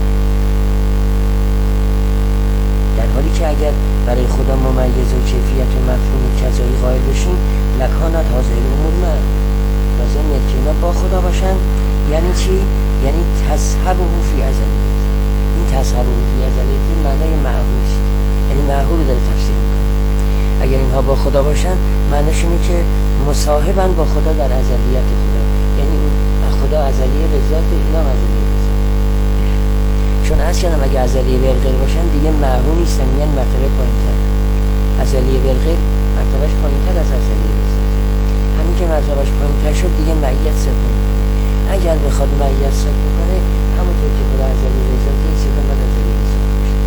Speaker 1: در حالی که اگر برای خدا ممیز و کیفیت و مفهوم کذایی قائل بشیم، لکانت هذه الامور معه، لازم نیست که اینا با خدا باشن. یعنی چی؟ یعنی تذهبه فی ازلیت. این تذهبه فی ازلیت معنای معهوش، یعنی معهول رو داره تفسیر میکنه. اگر اینها با خدا باشن، معنیش اینه که مصاحبن با خدا در ازلیت خدا، یعنی خدا ازلیه به ذات، اینا ازلیه به ذات. چون اصلا اگه ازلیه به غیر باشن دیگه معهول نیستن، یعنی مرتبه پایین‌تر. ازلیه به غیر مرتبهش پایین‌تر از ازلیه به ذات. همین که مرتبهش پایین‌تر شد دیگه معیت ثبت. اگر بخواد معیت ثبت کنه، همونطور که خدا ازلیه به ذات این صفت بعد ازلیه به ذات باشه.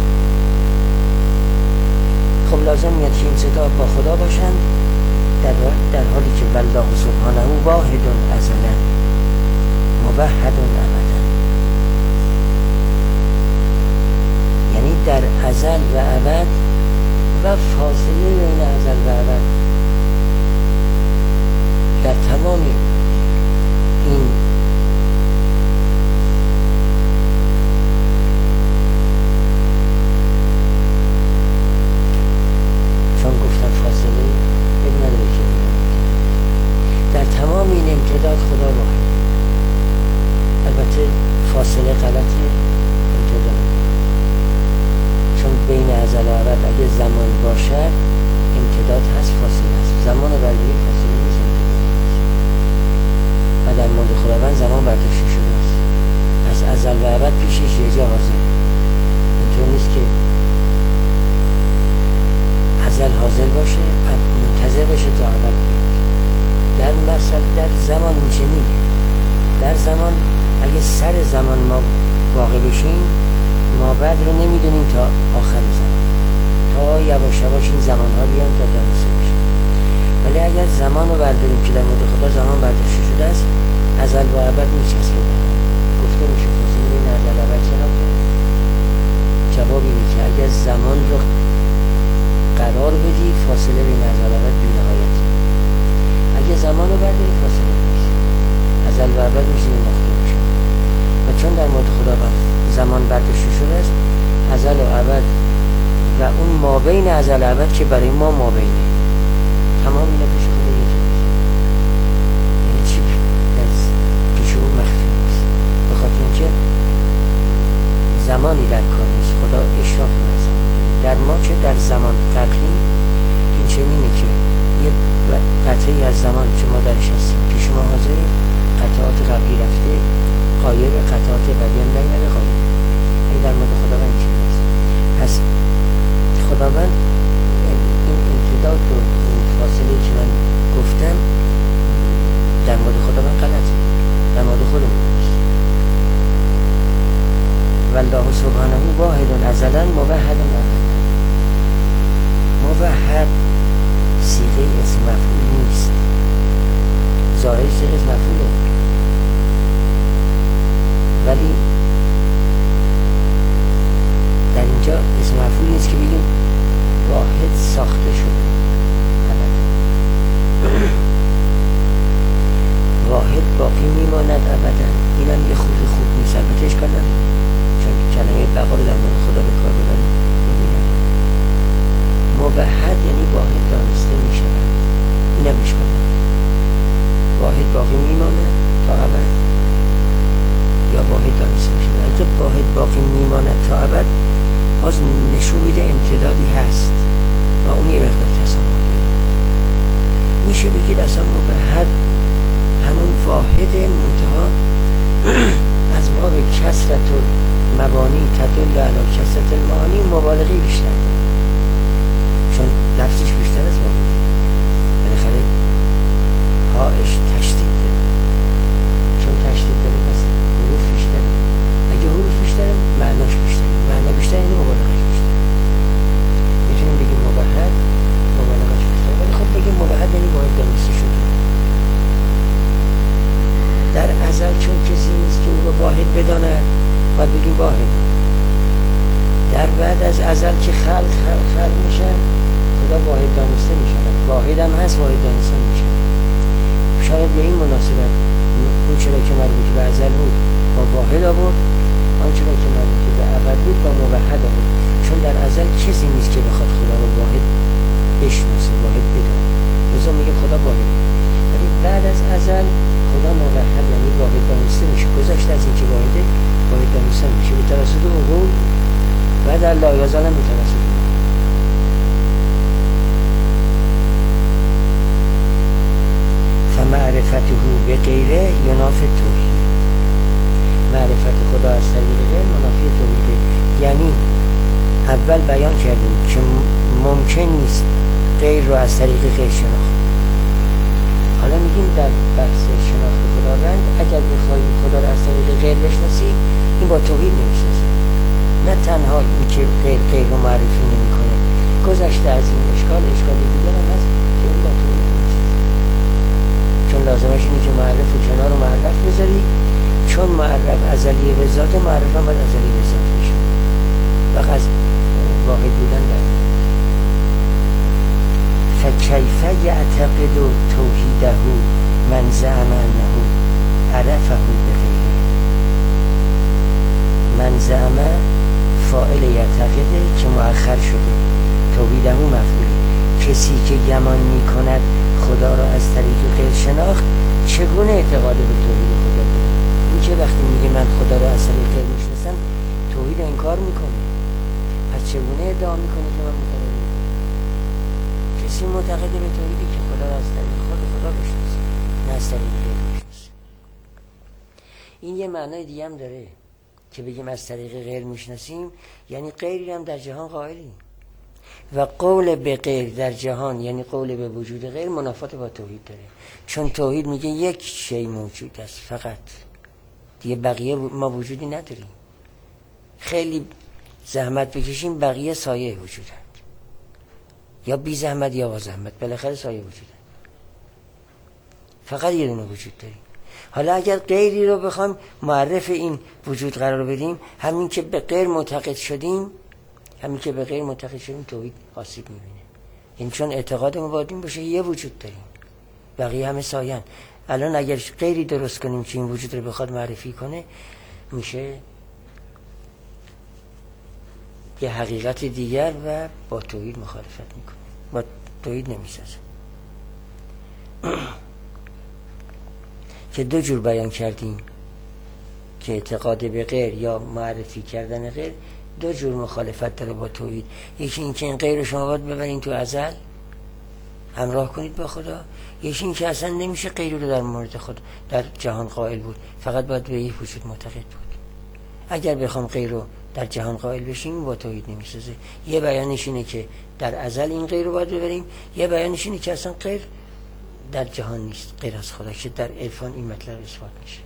Speaker 1: خب لازم میاد که این صدا با خدا باشن، در حالی که والله سبحانه واحد ازلا موحد ابدا، یعنی در ازل و ابد و فاصله بین ازل و ابد، در تمام این چون گفتم فاصله ابن نداره که در تمام این امتداد خدا واحد. البته فاصله غلطه، امتداد، چون بین ازل و ابد اگه زمان باشد امتداد هست، فاصله هست. زمان برداری فاصله نیست، امتداد نیست. و در مورد خداوند زمان برداشته شده است. از ازل و ابد پیشش یه جا حاضر. اینطور نیست که ازل حاضر باشه منتظر باشه تا ابد بیاد. در مثل در زمان میچنینه. در زمان اگه سر زمان ما واقع بشیم، ما بعد رو نمیدونیم تا آخر زمان، تا یواش یواش این زمان ها بیان تا دانسته بشه. ولی اگر زمان رو برداریم که در مورد خدا زمان برداشته شده است، ازل و ابد میچسبه. گفته میشه فاصله بین ازل و ابد چقدر؟ جواب اینه که اگر زمان رو قرار بدی، فاصله بین ازل و ابد بی‌نهایت. اگه زمان رو برداری، فاصله نیست. ازل و ابد میشه نقطه میشه. و چون در مورد خدا زمان برداشته شده است، ازل و ابد و اون مابین ازل و ابد که برای ما مابینه، تمام اینا پیش خدا یکی نیست. یعنی چی پیش او مخفی نیست، به خاطر اینکه زمانی در کار نیست. خدا اشراف نزد در ما که در زمان تقلیم این چنینه که یه قطعی از زمان که ما درش هستیم پیش ما حاضره، قطعات قبلی رفته، غایب، قطعات بعدی هم نمیاره غایب. این در مورد خداوند چنین است. پس خداوند این امتداد و این فاصله که من گفتم در مورد خداوند غلطه، در مورد خودمون نیست. والله سبحانه واحد ازلا موحد ابدا. موحد صیغه اسم مفعول نیست، میشه بگید اصلا موحد همون واحد منتها از باب کثرت مبانی تدل علی کثرت المعانی مبالغه بیشتر داره، چون لفظش بیشتر از واحد، بالاخره هاش تشدید داره، چون تشدید داره پس حروف بیشتره، اگه حروف بیشتره معناش بیشتره، معنا بیشتره یعنی مبالغهش بیشتره. میتونیم بگیم موحد مبالغهش بیشتره، ولی خب بگیم موحد یعنی واحد دانسته شده. در ازل چون کسی نیست که او رو واحد بداند باید بگیم واحد. در بعد از ازل که خلق میشن خدا واحد دانسته میشن، واحد هم هست واحد دانسته میشن. شاید به این مناسبت اون چرا که مربوط به ازل بود با واحد آورد، آن چرا که مربوط به ابد بود با موحد آورد، چون در ازل کسی نیست که بخواد خدا رو واحد بشناسه، واحد بدانه، لذا میگه خدا واحد. ولی بعد از ازل خدا موحد یعنی واحد دانسته میشه، گذشته از اینکه واحده واحد دانسته میشه به توسط عقول و در لایزال هم به توسط فمعرفته به غیره ینافی توحید. معرفت خدا از طریق غیر منافی توحیده. یعنی اول بیان کردیم که ممکن نیست غیر رو از طریق غیر شناخت. حالا میگیم در بحث شناخت خداوند اگر بخوای خدا رو از طریق غیر بشناسی این با توحید نمیشناسی. نه تنها این که غیر رو معرفی نمیکنه، گذشته از این اشکال دیگر هم هست که این با توحید نمیشناسی، چون لازمش اینه که معرف و کنار رو معرف بذاری، چون معرف ازلی به ذات، معرف هم باید ازلی به ذات بشه و از واحد بودن در فکیف یعتقد توحیده من زعم انه عرفه بغیره. من زعم فاعل یعتقده که مؤخر شده، توحیده مفعوله. کسی که گمان می کند خدا را از طریق غیر شناخت چگونه اعتقاد به توحید خدا داره؟ این که وقتی میگه من خدا را از طریق غیر میشناسم توحید انکار میکنه، پس چگونه ادعا میکنه که من معتقد؟ کسی معتقد به توحیدی که خدا را از طریق خدا بشناسه، نه از طریق غیر میشناسه. این یه معنای دیگه هم داره که بگیم از طریق غیر میشناسیم، یعنی غیری هم در جهان قائلیم و قول به غیر در جهان یعنی قول به وجود غیر منافات با توحید داره، چون توحید میگه یک شی موجود است فقط، دیگه بقیه ما وجودی نداریم، خیلی زحمت بکشیم بقیه سایه وجودند، یا بی زحمت یا با زحمت بالاخره سایه وجودند، فقط یه دونه وجود داریم. حالا اگر غیری رو بخوایم معرف این وجود قرار بدیم، همین که به غیر معتقد شدیم توحید آسیب میبینه. این چون اعتقاد ما باید این باشه یه وجود داریم، بقیه همه ساین. الان اگر غیری درست کنیم که این وجود رو بخواد معرفی کنه، میشه یه حقیقت دیگر و با توحید مخالفت میکنه، با توحید نمیسازه. که دو جور بیان کردیم که اعتقاد به غیر یا معرفی کردن غیر دو جور مخالفت داره با توحید. یکی این که این غیر رو شما باید ببرین تو ازل همراه کنید با خدا، یکی این که اصلا نمیشه غیر رو در مورد خود در جهان قائل بود، فقط باید به یک وجود معتقد بود. اگر بخوام غیر رو در جهان قائل بشیم با توحید نمیسازه. یه بیانش اینه که در ازل این غیر رو باید ببریم، یه بیانش اینه که اصلا غیر در جهان نیست غیر از خدا، که در عرفان این مطلب اثبات میشه.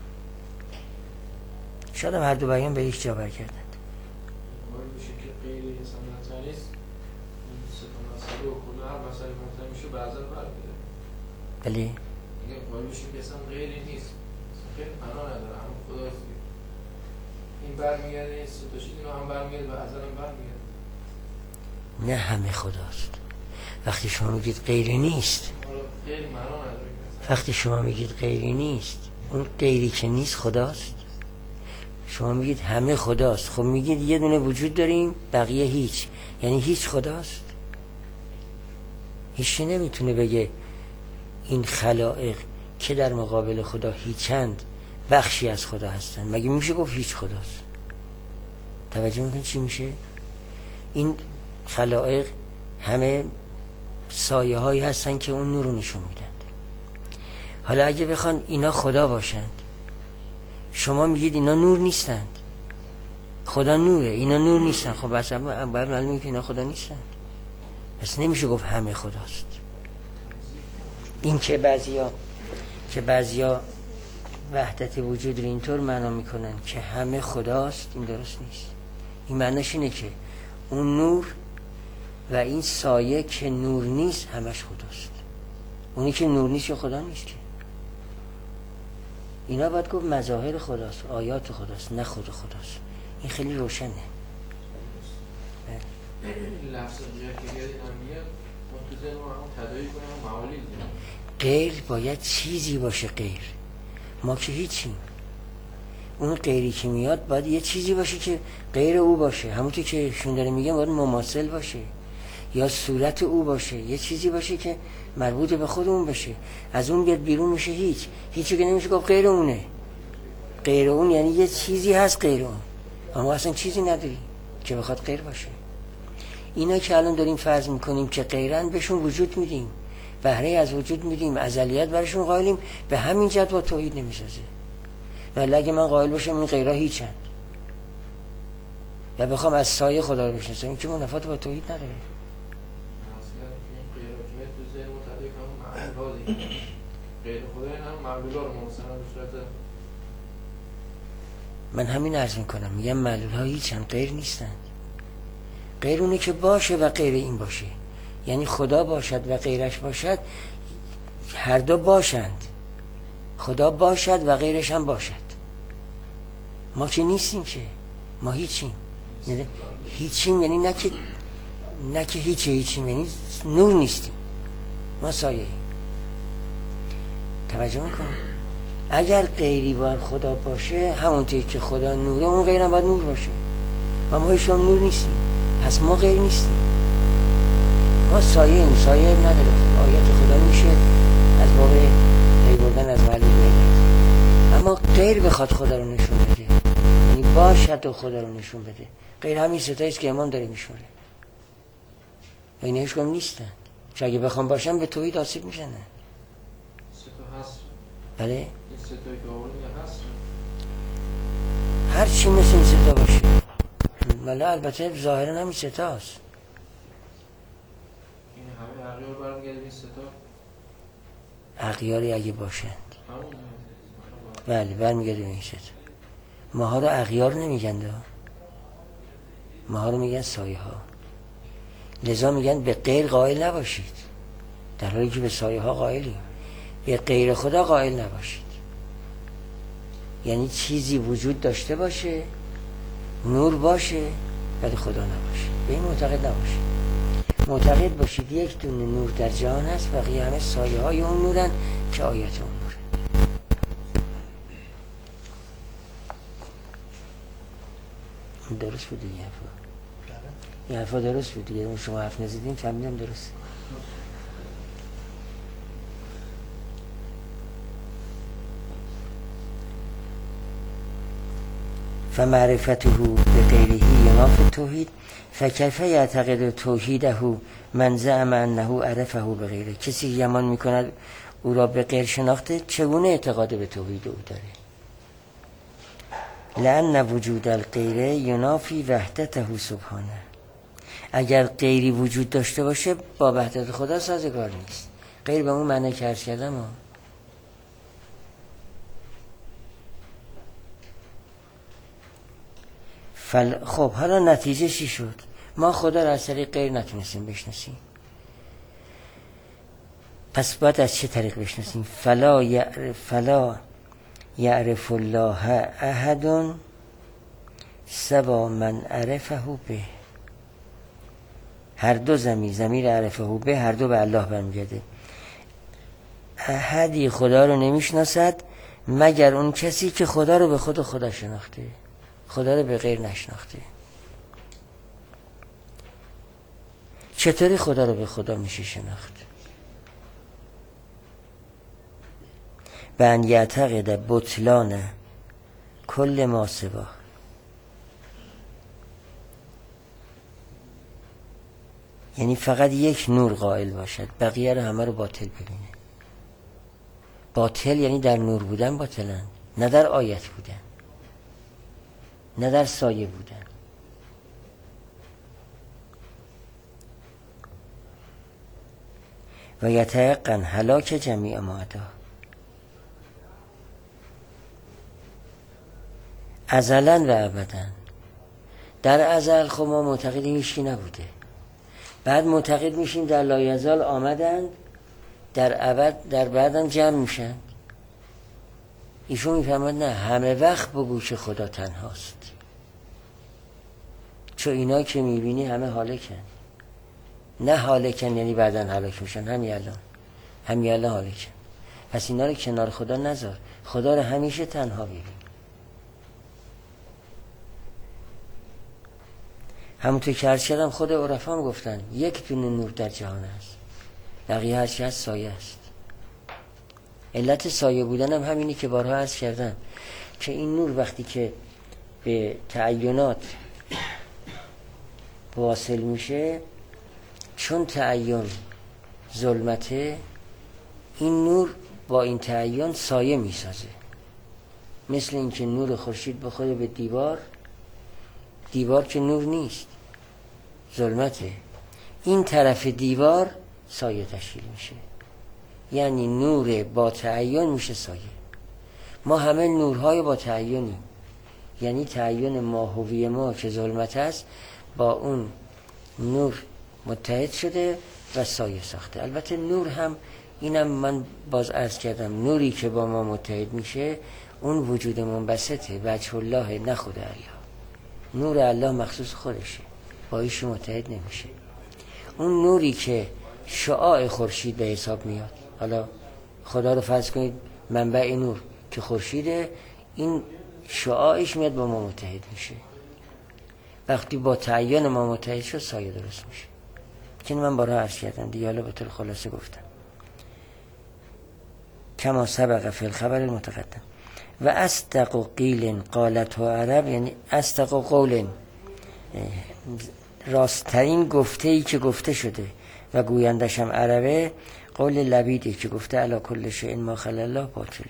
Speaker 1: شاید هر دو بیان به یک جا برگردند.
Speaker 3: میشه که غیر انسان نیست، ستون مسئله و کلا هر مسئله ممکن میشه به ازل برمیگرده.
Speaker 1: بله
Speaker 3: میگه قول میشه که اصلا غیری نیست، غیر معنا نداره، همون خداست. این برمیگرده، این سه تا چیز اینا هم برمیگرده به ازل هم برمیگرده.
Speaker 1: نه همه خداست. وقتی شما میگید غیری نیست،
Speaker 3: غیر معنا نداره.
Speaker 1: وقتی شما میگید غیری نیست، اون غیری که نیست خداست. شما میگید همه خداست، خب میگید یه دونه وجود داریم بقیه هیچ، یعنی هیچ خداست. هیچی نمیتونه بگه این خلائق که در مقابل خدا هیچند بخشی از خدا هستن. مگه میشه گفت هیچ خداست؟ توجه میکنید چی میشه؟ این خلائق همه سایه هایی هستن که اون نور رو نشون میدن. حالا اگه بخوان اینا خدا باشند، شما میگید اینا نور نیستند، خدا نوره، اینا نور نیستن، خب بس باید معلومه که اینا خدا نیستن. پس نمیشه گفت همه خداست. این که بعضیا وحدت وجود رو اینطور معنا میکنن که همه خداست، این درست نیست. این معناش اینه که اون نور و این سایه که نور نیست همش خداست. اونی که نور نیست یا خدا نیست که. اینا باید گفت مظاهر خداست، آیات خداست، نه خود خداست. این خیلی روشنه.
Speaker 3: این لفظ غیر که یادی نمیاد منتظر ما هم تداعی کنیم و معالی دیم.
Speaker 1: غیر باید چیزی باشه. غیر ما که هیچیم. اون غیری که میاد باید یه چیزی باشه که غیر او باشه. همونطور که شون داره میگم باید مماثل باشه یا صورت او باشه، یه چیزی باشه که مربوط به خود اون باشه. از اون بیاد بیرون میشه هیچی که نمیشه گفت غیر اونه. غیر اون یعنی یه چیزی هست غیر اون، اما اصلا چیزی نداری که بخواد غیر باشه. اینا که الان داریم فرض میکنیم که غیرن، بهشون وجود میدیم، بهره از وجود میدیم، ازلیت برشون قائلیم، به همین جهت با توحید نمیسازه. ولی اگه من قائل باشم این غیرها هیچن یا بخوام از سایه خدا رو بشناسم، این که منافات با توحید نداره. من همین عرض میکنم، میگم معلول ها هیچن، غیر نیستن. غیر اونه که باشه و غیر این باشه، یعنی خدا باشد و غیرش باشد، هر دو باشند. خدا باشد و غیرش هم باشد. ما که نیستیم، که ما هیچیم. هیچیم یعنی نه که هیچیم، یعنی نور نیستیم، ما سایه ایم. توجه میکن؟ اگر غیری باید خدا باشه، همونطور که خدا نوره، اون غیرم باید نور باشه. ما هیچ نور نیستیم، پس ما غیر نیستیم. ما سایه ایم، سایه نداره. آیت خدا میشه از واقع پی بردن از معلوم غیرت. اما غیر بخواد خدا رو نشون بده، یعنی باشد و خدا رو نشون بده. غیر همین ستاییست که امام داره میشوره و این هیچ کم نیستن، چون اگه بخوام باشم به توحید آسیب میزنن.
Speaker 3: ستا هست.
Speaker 1: بله؟
Speaker 3: این ستایی که آوردیم هست.
Speaker 1: هر چی مثل این ستا باشه. بله البته ظاهرا همین ستا هست.
Speaker 3: این همه اغیار برمیگرده این ستا.
Speaker 1: اغیاری اگه باشند بله برمیگرده به این ستا. ماها رو اغیار نمیگن، ماها رو میگن سایه ها. لذا میگن به غیر قائل نباشید، در حالی که به سایه ها قائلیم. به غیر خدا قائل نباشید یعنی چیزی وجود داشته باشه، نور باشه، ولی خدا نباشه. به این معتقد نباشید. معتقد باشید یک دونه نور در جهان هست، بقیه همه سایه های اون نورن که آیت اون نوره. درست بود دیگه حرفا. این حرفا درست بود دیگه. اون شما حرف نزدین فهمیدم درست. فمعرفته به غیره ینافی التوحید فکیف یعتقد توحیده من زعم انه عرفه به غیره. کسی گمان میکند او را به غیر شناخته، چگونه اعتقاد به توحید او داره؟ لأن وجود الغیر ینافی وحدته سبحانه. اگر غیری وجود داشته باشه با وحدت خدا سازگار نیست. غیر به اون معنی که عرض کردم. خب حالا نتیجه چی شد؟ ما خدا را از طریق غیر نتونستیم بشناسیم، پس باید از چه طریق بشناسیم؟ فلا یعرف الله احد سوا من عرفه به. هر دو ضمیر عرفه به هر دو به الله برمیگرده. احدی خدا رو نمیشناسد مگر اون کسی که خدا رو به خدا شناخته، خدا رو به غیر نشناخته. چطوری خدا رو به خدا میشه شناخت؟ به ان یعتقد بطلان کل ما سوا. یعنی فقط یک نور قائل باشد، بقیه رو همه رو باطل ببینه. باطل یعنی در نور بودن باطلن، نه در آیت بودن، نه در سایه بودن. و یتیقن هلاک جمیع ما عدا. ازلا و ابدا. در ازل خب ما معتقدیم هیچکی نبوده، بعد معتقد میشیم در لایزال آمدن، در ابد در بعدم جمع میشن. ایشون میفهمد نه، همه وقت بگو که خدا تنهاست، چون اینا که میبینی همه هالکن. نه هالکن یعنی بعدن هلاک میشن، همین الان هالکن. پس اینا رو کنار خدا نذار، خدا رو همیشه تنها ببین. همونطور که عرض کردم خود عرفا هم گفتن یک دونه نور در جهان است، بقیه هرچی هست سایه است. علت سایه بودن هم همینی که بارها عرض کردم که این نور وقتی که به تعینات واصل میشه، چون تعین ظلمته، این نور با این تعین سایه میسازه. مثل اینکه نور خورشید بخوره به دیوار که نور نیست، ظلمته، این طرف دیوار سایه تشکیل میشه. یعنی نور با تعین میشه سایه. ما همه نورهای با تعینیم، یعنی تعین ماهوی ما که ظلمت است با اون نور متحد شده و سایه ساخته. البته نور هم، اینم من باز عرض کردم، نوری که با ما متحد میشه اون وجود منبسطه، وجه الله نه خود الله. نور الله مخصوص خودشه، با ایش متحد نمیشه. اون نوری که شعاع خورشید به حساب میاد، حالا خدا رو فرض کنید منبع نور که خورشیده، این شعاعش میاد با ما متحد میشه. وقتی با تعین ما متحد شد سایه درست میشه. که من بارها عرض کردم دیگه، حالا به طور خلاصه گفتم کما سبق فی الخبر المتقدم. و اصدق قیل قالت و عرب، یعنی اصدق قول، راستترین گفته‌ای که گفته شده و گویندش هم عربه، قول لبیدی که گفته علی کل شیء ما خلا الله باطل.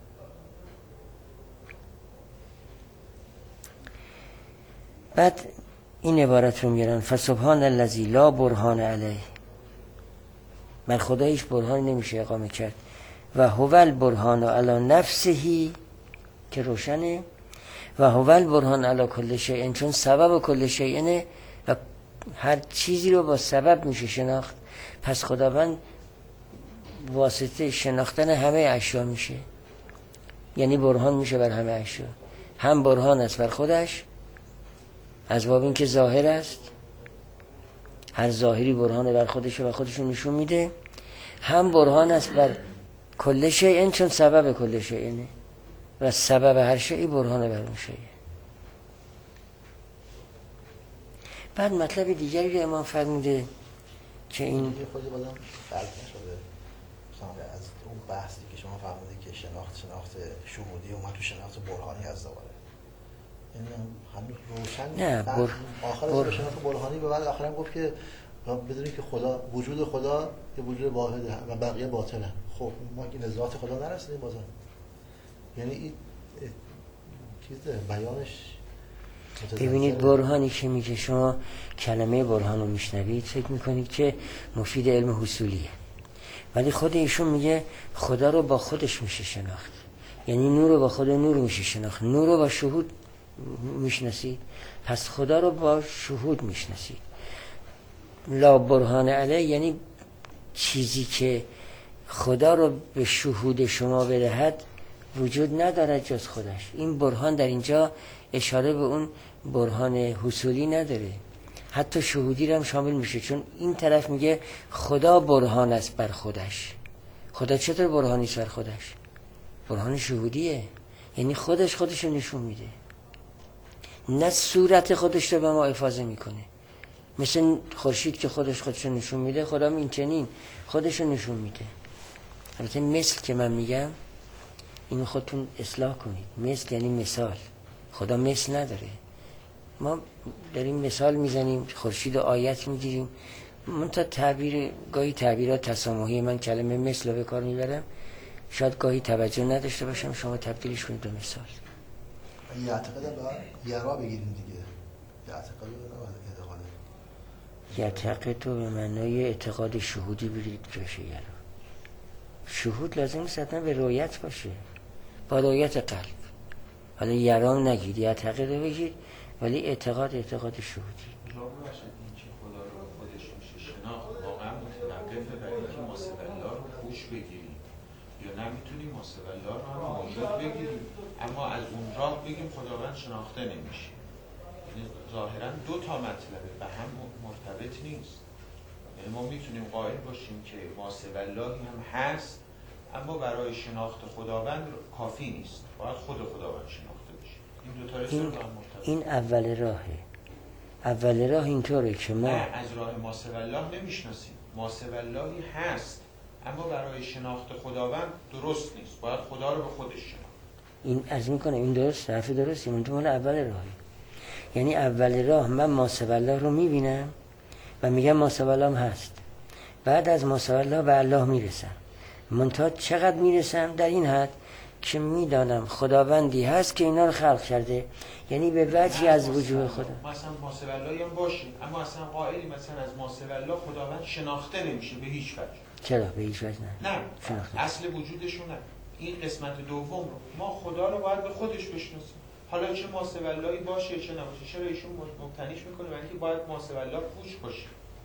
Speaker 1: بعد این عبارت رو میارن فسبحان الذی لا برهان علیه، من خدا هیچ برهانی نمیشه اقامه کرد، و هو البرهان علی نفسه که روشنه، و هو البرهان علی کل شیء، چون سبب کل شیء و هر چیزی رو با سبب میشه شناخت. پس خداوند واسطه شناختن همه اشیا میشه، یعنی برهان میشه بر همه اشیا. هم برهان است بر خودش از باب این که ظاهر است، هر ظاهری برهان بر خودش و خودشون نشون میده، هم برهان است بر کل شیء چون سبب کل شیء و سبب هر شیء برهان بر اون شیء. بعد مطلب دیگری رو امام فرموده که این
Speaker 2: خود بازم فرق نشده از اون بحثی که شما فرمودید که شناخت شهودی اومد تو شناخت برهانی از دوباره، یعنی همین روشن
Speaker 1: نه
Speaker 2: آخر شناخت برهانی به بعد آخرام گفت که بدونید که خدا، وجود خدا یه وجود واحده و بقیه باطلن. خب ما این ذات خدا نرسیدیم بازم، یعنی این چیز بیانش.
Speaker 1: ببینید برهانی که میگه، شما کلمه برهان رو میشنوید فکر میکنید که مفید علم حصولیه، ولی خود ایشون میگه خدا رو با خودش میشه شناخت، یعنی نور رو با خود نور میشه شناخت. نور رو با شهود میشناسید، پس خدا رو با شهود میشناسید. لا برهان علیه یعنی چیزی که خدا رو به شهود شما بدهد وجود ندارد جز خودش. این برهان در اینجا اشاره به اون برهان حصولی نداره، حتی شهودی رو هم شامل میشه، چون این طرف میگه خدا برهان است بر خودش. خدا چطور برهانی است بر خودش؟ برهان شهودیه، یعنی خودش رو نشون میده، نه صورت خودش رو به ما افاضه میکنه. مثل خورشید که خودش رو نشون میده، خدا این چنین خودش رو نشون میده. البته مثل که من میگم اینو خودتون اصلاح کنید. مثل یعنی مثال، خدا مثل نداره. ما داریم مثال میزنیم، خورشید و آیت میگیریم. من تا گاهی تعبیرات تسامحی، من کلمه مثل رو به کار میبرم شاید گاهی توجه نداشته باشم، شما تبدیلش کنید به مثال.
Speaker 2: یه اعتقاد باید یرا بگیریم دیگه. یه اعتقاد نباید اعتقاد.
Speaker 1: یعتقد رو به معنای اعتقاد شهودی بگیرید که بشه یرا. شهود لازم نیست حتما به رویت باشه، با رویت قلب. حالا یرام نگید، یعتقد رو بگید، ولی اعتقاد شهودی.
Speaker 4: این که خدا رو خودش میشه شناخت واقعا متوقفه برای اینکه ماسوالله رو پوش بگیریم یا نمیتونیم ماسوالله رو هم موجود بگیریم اما از اون راه بگیم خداوند شناخته نمیشه. یعنی ظاهرا دو تا مطلبه به هم مرتبط نیست. یعنی ما میتونیم قائل باشیم که ماسواللهی هم هست اما برای شناخت خداوند کافی نیست، باید خود خداوند شناخته بشه. این دو تا رسول با هم مرتبط.
Speaker 1: این اول راه اینطوره که ما
Speaker 4: از راه ماسوالله نمیشناسیم. ماسواللهی هست اما برای شناخت خداوند درست نیست، باید خدا رو به خودش شناخت.
Speaker 1: این از میکنه این درست، حرف درستی، من تو مال اول راهی. یعنی اول راه من ماسوالله رو میبینم و میگم ماسوالله هم هست، بعد از ماسوالله به الله میرسم. منتها چقدر میرسم؟ در این حد که میدانم خداوندی هست که اینا رو خلق کرده، یعنی به وجهی از وجود خدا.
Speaker 4: مثلا ماسوالله هم باشیم اما اصلا قائلی مثلا از ماسوالله خداوند شناخته نمیشه به هیچ وجه.
Speaker 1: چرا به هیچ وجه
Speaker 4: نه اصل وجودشون نه. این قسمت دوم رو ما خدا رو باید به خودش بشناسیم، حالا چه ماسواللهی باشه چه نباشه. چرا ایشون مبتنیش میکنه برای اینکه باید ماسوالله پوش باشه.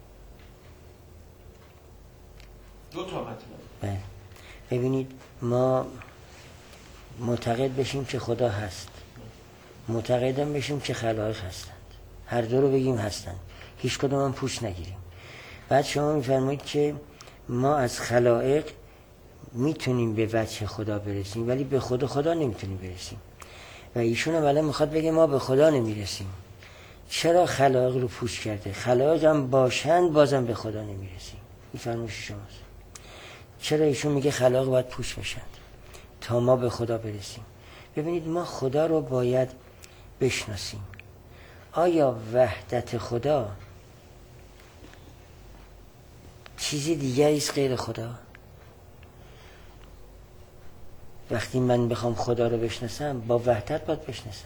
Speaker 4: دو تا مطلب.
Speaker 1: ببینید ما معتقد بشیم که خدا هست، معتقدم بشیم که خلایق هستند، هر دو رو بگیم هستند، هیچ کدوم هم پوش نگیریم. بعد شما میفرمایید که ما از خلایق میتونیم به وجه خدا برسیم ولی به خود خدا نمیتونیم برسیم. و ایشون هم الان میخواد بگه ما به خدا نمیرسیم. چرا خلایق رو پوش کرده؟ خلایق هم باشند بازم به خدا نمیرسیم. این فرمایش شماست. چرا ایشون میگه خلایق باید پوش بشند تا ما به خدا برسیم؟ ببینید ما خدا رو باید بشناسیم. آیا وحدت خدا چیزی دیگری است غیر خدا؟ وقتی من بخوام خدا رو بشناسم با وحدت باید بشناسم.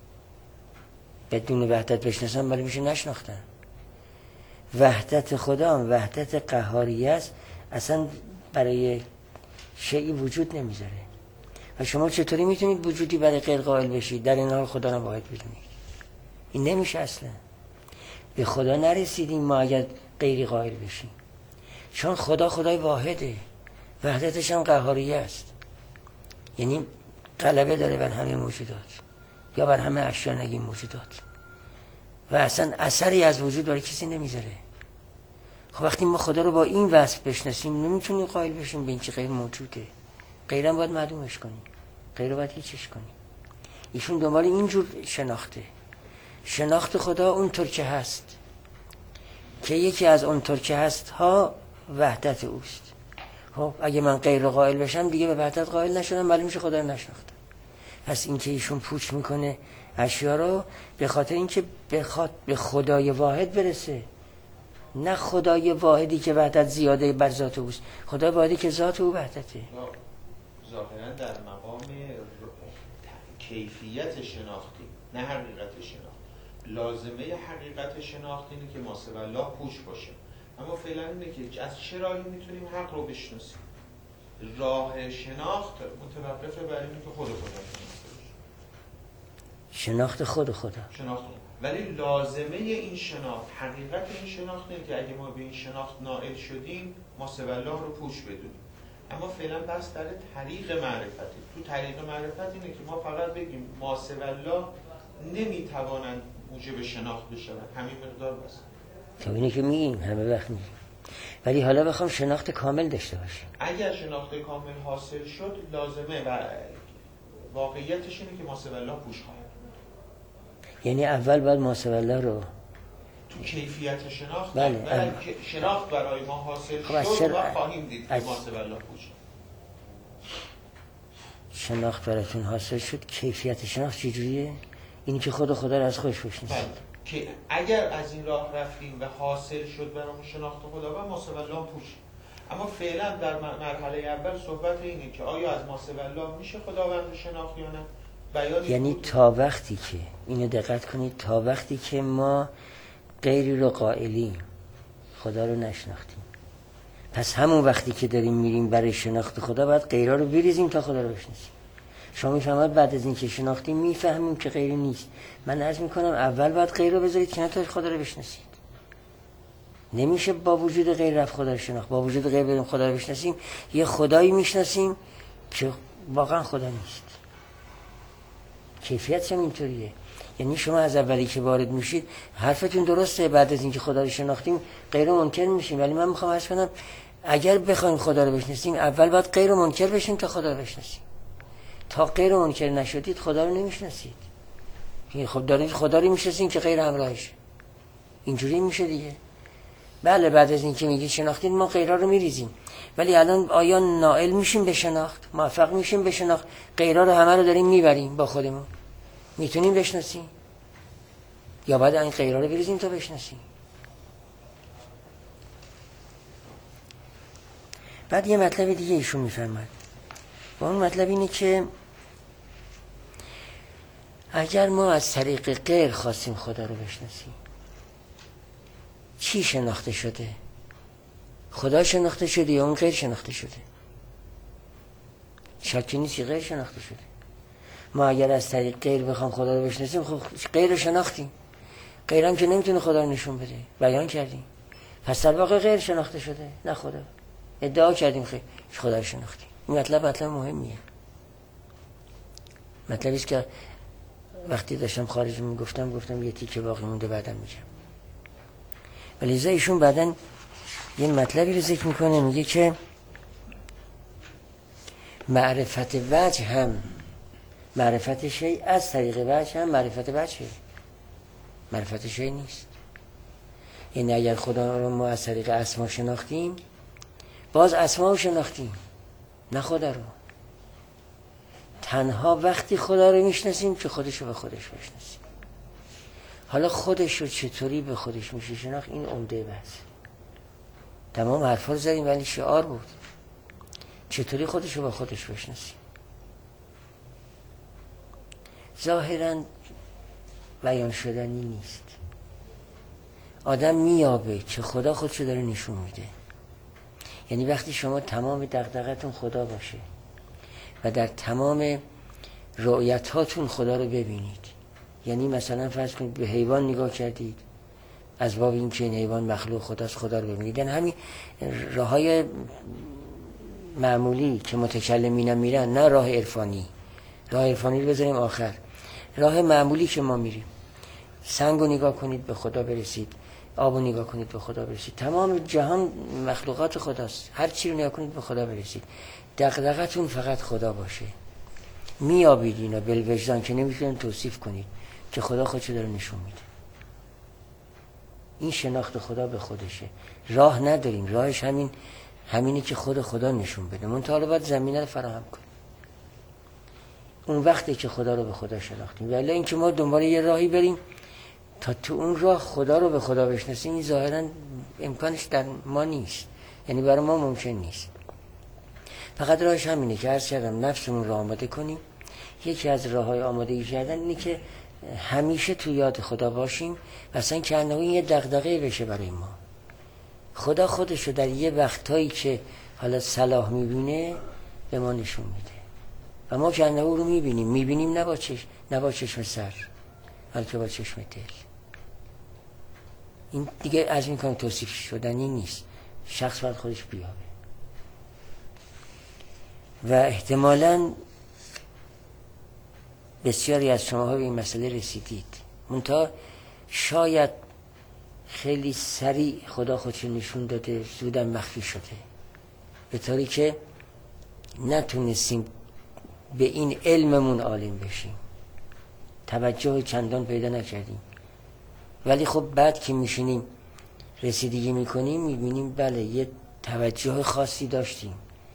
Speaker 1: بدون وحدت بشناسم ولی میشه نشناختم. وحدت خدا هم وحدت قهاریه است، اصلا برای شیئی وجود نمیذاره. و شما چطوری میتونید وجودی برای غیر قائل بشید؟ در این حال خدا رو باید بدونید. این نمیشه اصلا. به خدا نرسیدیم ما اگر غیری قائل بشیم، چون خدا خدای واحده، وحدتش هم قهاریه است، یعنی غلبه داره بر همه موجودات یا بر همه اشیا نگیم موجودات و اصلا اثری از وجود برای کسی نمیذاره. خب وقتی ما خدا رو با این وصف بشناسیم نمیتونیم قائل بشیم به این که غیر موجوده. غیرم باید معلومش کنیم، غیر باید هیچش کنیم. ایشون دنبال اینجور شناخت خدا اونطور که هست، که یکی از اونطور که هست ها وحدت اوست. خب اگه من غیر قائل بشم دیگه به وحدت قائل نشدم، معلوم میشه خدا رو نشناختم. پس این که ایشون پوچ میکنه اشیا رو به خاطر اینکه بخواد به خدای واحد برسه، نه خدای واحدی که وحدت زیاده بر ذات اوست، خدای واحدی که ذات او وحدته.
Speaker 4: ظاهرا در مقام کیفیت شناختی نه حقیقت شناخت. لازمه حقیقت شناخت اینه که ماسوالله پوش باشه، اما فعلا اینه که از چه راهی میتونیم حق رو بشناسیم. راه شناخت متوقفه بر اینه که خود خدا شناخته باشه.
Speaker 1: شناخت خود خدا
Speaker 4: شناخت خود. ولی لازمه این شناخت، حقیقت این شناخت اینه که اگه ما به این شناخت نائل شدیم ماسوالله رو پوش بدونیم. اما فعلا بس در طریق معرفتی. تو طریق معرفت اینه که ما فقط بگیم ماسوالله نمیتوانند موجب شناخت بشن، همین مقدار بس.
Speaker 1: تو اینه که میگیم همه وقت میگیم، ولی حالا بخوام شناخت کامل داشته باشیم.
Speaker 4: اگر شناخت کامل حاصل شد لازمه و واقعیتش اینه که ماسوالله پوش خواهد.
Speaker 1: یعنی اول باید ماسوالله رو
Speaker 4: تو کیفیت شناخت
Speaker 1: بله.
Speaker 4: شناخت برای ما حاصل شد و خواهیم دید که ماسوالله پوش.
Speaker 1: شناخت براتون حاصل شد، کیفیت شناخت چجوریه؟ اینی که خدا رو از خودش بشناسید.
Speaker 4: که اگر از این راه رفتیم و حاصل شد برامون شناخت خدا و ماسوالله پوش، اما فعلا در مرحله اول صحبت اینه که آیا از ماسو الله میشه خداوند شناخت یا نه؟
Speaker 1: یعنی تا وقتی که اینو دقت کنید، تا وقتی که ما غیری رو قائلیم خدا رو نشناختیم، پس همون وقتی که داریم میریم برای شناخت خدا باید غیرها رو بریزیم تا خدا رو بشناسیم. شما میفهمید بعد از این که شناختیم میفهمیم که غیری نیست. من عرض میکنم اول باید غیر رو بذارید که تا خدا رو بشناسید. نمیشه با وجود غیر رفت خدا رو شناخت. با وجود غیر بریم خدا رو بشناسیم، یه خدایی میشناسیم که واقعا خدا نیست. کیفیتش هم اینطوریه. یعنی شما از اولی که وارد میشید حرفتون درسته، بعد از اینکه خدا رو شناختیم غیر رو منکر میشیم، ولی من میخوام عرض کنم اگر بخوایم خدا رو بشناسیم اول باید غیر رو منکر بشیم تا خدا رو بشناسیم. تا غیر رو منکر نشدید خدا رو نمیشناسید. خب دارید خدا رو میشناسید که غیر همراهشه. اینجوری میشه دیگه. بله بعد از اینکه میگید شناختید ما غیرها رو میریزیم، ولی الان آیا نائل میشیم به شناخت؟ موفق میشیم به شناخت؟ غیرها رو همه رو داریم میبریم با خودمون. میتونیم بشناسیم یا باید این غیرها رو بریزیم تا بشناسیم؟ بعد یه مطلب دیگه ایشون میفرماد و اون مطلب اینه که اگر ما از طریق غیر خواستیم خدا رو بشناسیم چی شناخته شده؟ خدا شناخته شده یا اون غیر شناخته شده؟ شکی نیست غیر شناخته شده. ما اگر از طریق غیر بخوام خدا رو بشناسیم خب غیر رو شناختیم، غیر هم که نمیتونه خدا رو نشون بده، بیان کردیم، پس در واقع غیر شناخته شده نه خدا. ادعا کردیم خدا رو شناختیم. این مطلب مهمیه. مطلبی است که وقتی داشتم خارج گفتم یه تیکه باقی مونده بعدم میگم. ولی ایشون بعدن یه مطلبی رو ذکر میکنه، میگه که معرفت وجه هم معرفت شیء از طریق وجه هم معرفت وجهه، معرفت شیء نیست. یعنی اگر خدا رو ما از طریق اسما شناختیم باز اسما رو شناختیم نه خدا رو. تنها وقتی خدا رو میشناسیم که خودش رو به خودش بشناسیم. حالا خودش رو چطوری به خودش میشه شناخت؟ این عمده بحث. تمام حرفا رو زدیم ولی شعار بود چطوری خودش رو به خودش بشناسیم. ظاهرا بیان شدنی نیست. آدم میابه که خدا خودشو داره نشون میده. یعنی وقتی شما تمام دغدغتون خدا باشه و در تمام رؤیتاتون خدا رو ببینید، یعنی مثلا فرض کنید به حیوان نگاه کردید از باب این که این حیوان مخلوق خداست خدا رو ببینید، یعنی همین راههای معمولی که متکلمین میرن، نه راه عرفانی. راه عرفانی رو بذاریم آخر. راه معمولی که ما میریم، سنگ رو نگاه کنید به خدا برسید، آب رو نگاه کنید به خدا برسید، تمام جهان مخلوقات خداست، هر چی رو نگاه کنید به خدا برسید. دغدغتون فقط خدا باشه، میابید اینا بالوجدان که نمیتونن توصیف کنید که خدا خودشو داره نشون میده. این شناخت خدا به خودشه. راه نداریم، راهش همینی که خدا نشون بده. منتها باید زمینه رو فراهم کنیم. اون وقتی که خدا رو به خدا شناختیم، ولی اینکه ما دنبال یه راهی بریم تا تو اون راه خدا رو به خدا بشناسیم، این ظاهرا امکانش در ما نیست، یعنی برای ما ممکن نیست. فقط راهش همینه که عرض کردم نفسمون رو آماده کنیم. یکی از راههای آمادگی کردن اینه که همیشه تو یاد خدا باشیم و اصلا که انه این یه دغدغه بشه برای ما. خدا خودشو در یه وقتایی که حالا صلاح میبینه به ما نشون میده و ما که انه رو میبینیم نه با چشم سر بلکه با چشم دل. این دیگه از این کار توصیف شدنی نیست، شخص باید خودش بیابه. و احتمالاً بسیاری از شماها به این مسئله رسیدید، منتها شاید خیلی سریع خدا خودشو نشون داده، زودم مخفی شده، به طوری که نتونستیم به این علممون عالم بشیم، توجه چندان پیدا نکردیم. ولی خب بعد که میشینیم رسیدگی میکنیم میبینیم بله یه توجه خاصی داشتیم،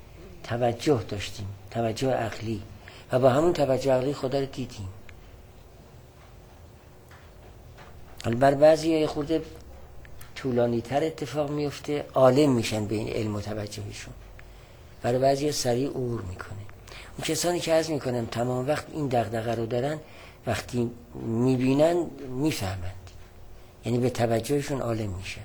Speaker 1: توجه عقلی، و با همون توجه عقلی خدا رو دیدیم. حالا بر بعضی یه خورده طولانی تر اتفاق میفته، عالم میشن به این علم و توجهشون. برای بعضی سریع عبور میکنه. اون کسانی که عرض میکنم تمام وقت این دغدغه رو دارن، وقتی میبینن میفهمند، یعنی به توجهشون عالم میشن.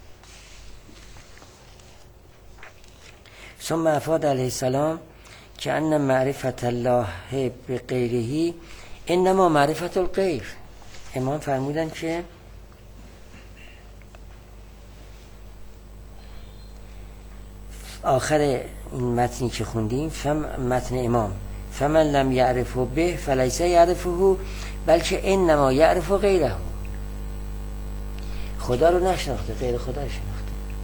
Speaker 1: ثم افاد علیه السلام که ان معرفت الله به غیره انما معرفت الغیر. امام فرمودن که آخر این متنی که خوندیم متن امام فمن لم یعرفه به فلیس یعرفه بلکه انما یعرف غیره. خدا رو نشناخته، غیر خدا رو شناخته.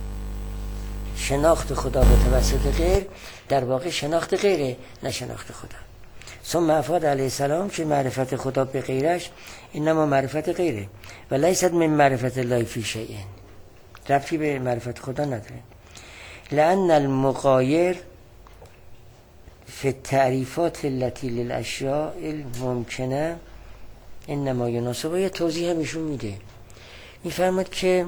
Speaker 1: شناخت خدا به توسط غیر در واقع شناخت غیره، نشناخت خدا. ثم افاد علیه السلام که معرفت خدا به غیرش انما معرفت غیره و لیست من معرفت الله فی شیء، ربطی به معرفت خدا نداره. لأن المغایر فی التعریفات التي للاشیاء الممکنه انما یناسب. یه توضیح همیشون میده، میفرماد که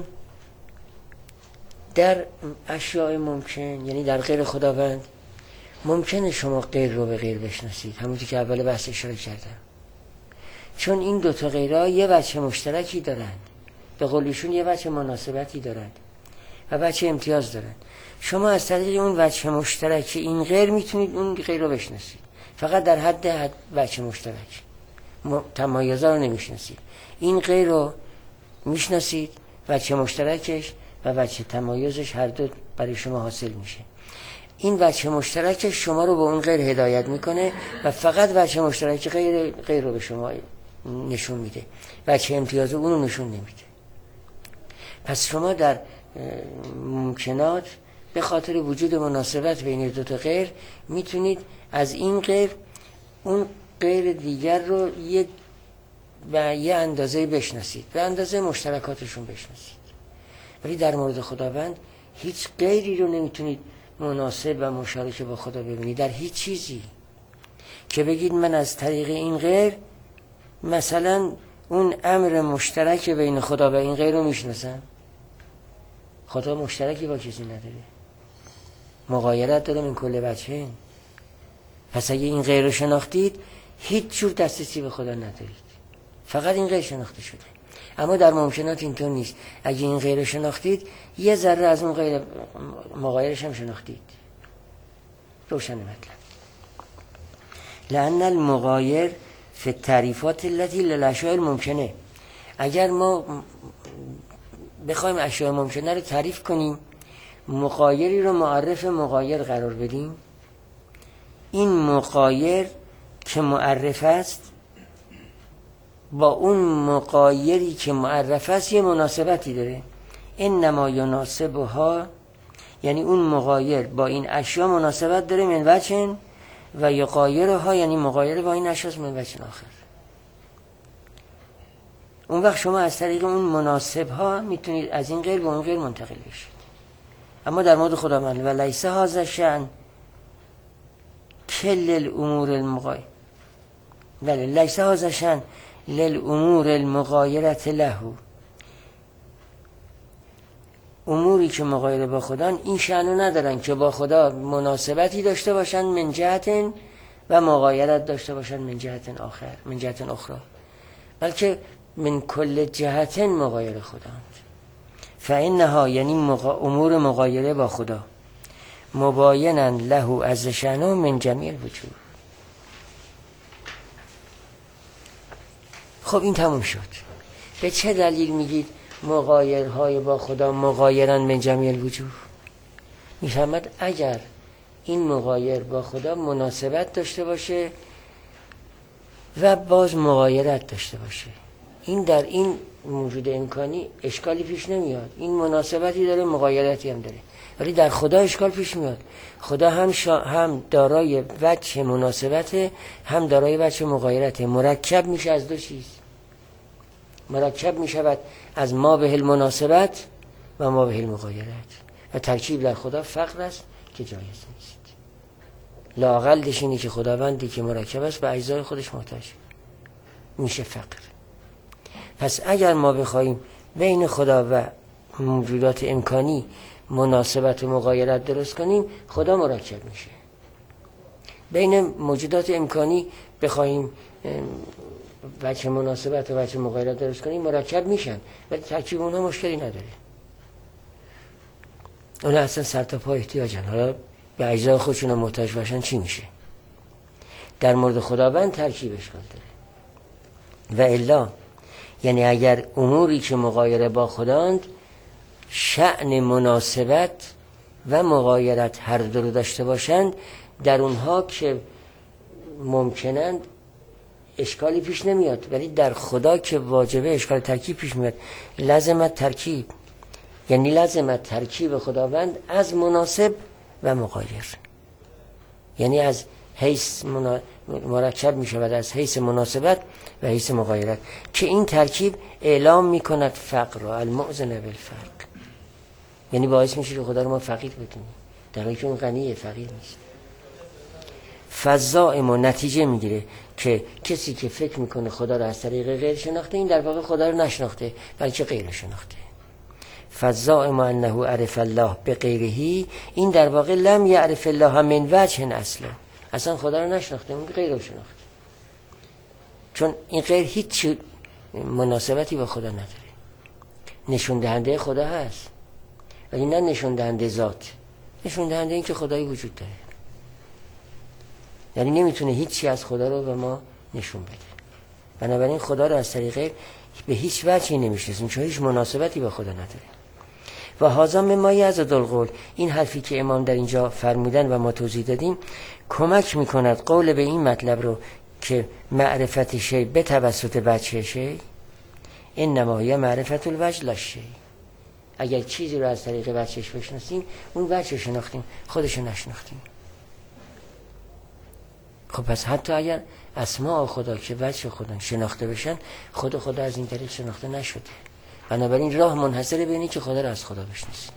Speaker 1: در اشیاء ممکن، یعنی در غیر خداوند، ممکنه شما غیر رو به غیر بشناسید، همونطور که اول بحث اشاره کردم، چون این دوتا غیرها یه وجه مشترکی دارند، به قولشون یه وجه مناسبتی دارند و وجه امتیاز دارند. شما از طریق اون وجه مشترک این غیر میتونید اون غیر رو بشناسید، فقط در حد وجه مشترک، تمایزا رو نمیشناسید. این غیر رو میشناسید، وجه مشترکش و وجه تمایزش هر دو برای شما حاصل میشه. این وجه مشترکش شما رو به اون غیر هدایت میکنه و فقط وجه مشترک غیر رو به شما نشون میده، وجه امتیاز اون رو نشون نمیده. پس شما در ممکنات به خاطر وجود مناسبت بین دو تا غیر میتونید از این غیر اون غیر دیگر رو به یه اندازه بشناسید، به اندازه مشترکاتشون بشناسید. ولی در مورد خداوند هیچ غیری رو نمیتونید مناسب و مشارک با خدا ببینید، در هیچ چیزی که بگید من از طریق این غیر مثلا اون امر مشترک بین خدا و این غیر رو میشناسم. خدا مشترکی با کسی نداره، مغایرت داره من کل وجهه. پس اگه این غیر رو شناختید هیچ جور دسترسی به خدا ندارید، فقط این غیر شناخته شده. اما در ممکنات اینطور نیست. اگه این غیر رو شناختید یه ذره از اون غیر مغایرش هم شناختید. روشن مطلب. لأن المغایر فی التعریفات التي للاشیاء الممکنه. اگر ما بخوایم اشیاء ممکنه رو تعریف کنیم، مغایری رو معرف مغایر قرار بدیم، این مغایر که معرف است با اون مغایری که معرف است یه مناسبتی داره. انما یناسبها، یعنی اون مغایر با این اشیاء مناسبت داره من وجه و یغایرها، یعنی مغایر با این اشیاء من وجه آخر. اون وقت شما از طریق اون مناسبها میتونید از این غیر به اون غیر منتقل بشید. اما در مورد خداوند و لیس هذا شأن کل الامور المغایر، بله لیس هذا شأن للامور المغایرة له، اموری که مغایر با خدا این شأنو ندارن که با خدا مناسبتی داشته باشن من جهت و مغایرت داشته باشن من جهت آخر، من جهت اخرى، بلکه من کل جهت مغایر خداند. فانها یعنی امور مغایره با خدا مباینا له عز شأنه من جمیع الوجوه. خب این تموم شد. به چه دلیل میگید مغایرهای با خدا مغایرن من جمیع الوجوه؟ میفهمد اگر این مغایر با خدا مناسبت داشته باشه و باز مغایرت داشته باشه، این در این موجود امکانی اشکالی پیش نمیاد. این مناسبتی داره، مغایرتی هم داره، ولی در خدا اشکال پیش میاد. خدا هم دارای وجه مناسبته، هم دارای وجه مغایرته. مرکب میشه از دو چیز، مرکب میشود از ما به المناسبت و ما به المغایرت، و ترکیب در خدا فقر است که جایز نیست. لااقلش اینه که خداوندی که مرکب است به اجزای خودش محتاج میشه فقر. پس اگر ما بخوایم بین خدا و موجودات امکانی مناسبت و مغایرت درست کنیم، خدا مرکب میشه. بین موجودات امکانی بخوایم وجه مناسبت و وجه مغایرت درست کنیم مرکب میشن، ولی ترکیب اونها مشکلی نداره. اون اصلا سر تا پا احتیاجن. حالا به اجزای خودشون محتاج باشن چی میشه؟ در مورد خداوند ترکیب اشکال داره. و الا یعنی اگر اموری که مغایره با خداند شأن مناسبت و مغایرت هر دو رو داشته باشند، در اونها که ممکنند اشکالی پیش نمیاد، ولی در خدا که واجبه اشکال ترکیب پیش میاد. لازمت ترکیب یعنی لازمت ترکیب خداوند از مناسب و مغایر، یعنی از حیث مرکب می شود از حیث مناسبت و حیث مغایرت، که این ترکیب اعلام می کند فقر المؤذن بالفرق، یعنی باعث میشه که خدا رو ما فقیر بدونیم در حالی که اون غنیه، فقیر نیست. فضائم و نتیجه میگیره که کسی که فکر میکنه خدا رو از طریق غیر شناخته، این در واقع خدا رو نشناخته بلکه غیر شناخته. فضائم انه عرف الله بغیره، این در واقع لم یعرف الله من وجه اصلا خدا رو نشناخته، اون غیر رو شناخته، چون این غیر هیچ مناسبتی با خدا نداره. نشون دهنده خدا هست ولی نه نشون دهنده ذات، نشون دهنده این که خدایی وجود داره. یعنی نمیتونه هیچی از خدا رو به ما نشون بده. بنابراین خدا رو از طریق به هیچ وجهی نمیشناسیم چون هیچ مناسبتی با خدا نداره. و هذا مما یزداد القول، این حرفی که امام در اینجا فرمودن و ما توضیح دادیم کمک میکند قول به این مطلب رو که معرفت شی به توسط وجه شی انما هی معرفت الوجه لا شی. اگر چیزی رو از طریق وجهش بشناسیم اون وجه شناختیم، خودش نشناختیم. خب پس حتی اگر اسماء خدا که وجه خدا شناخته بشن، خدا از این طریق شناخته نشده. بنابراین راه منحصره به اینه که خدا رو از خدا بشناسیم.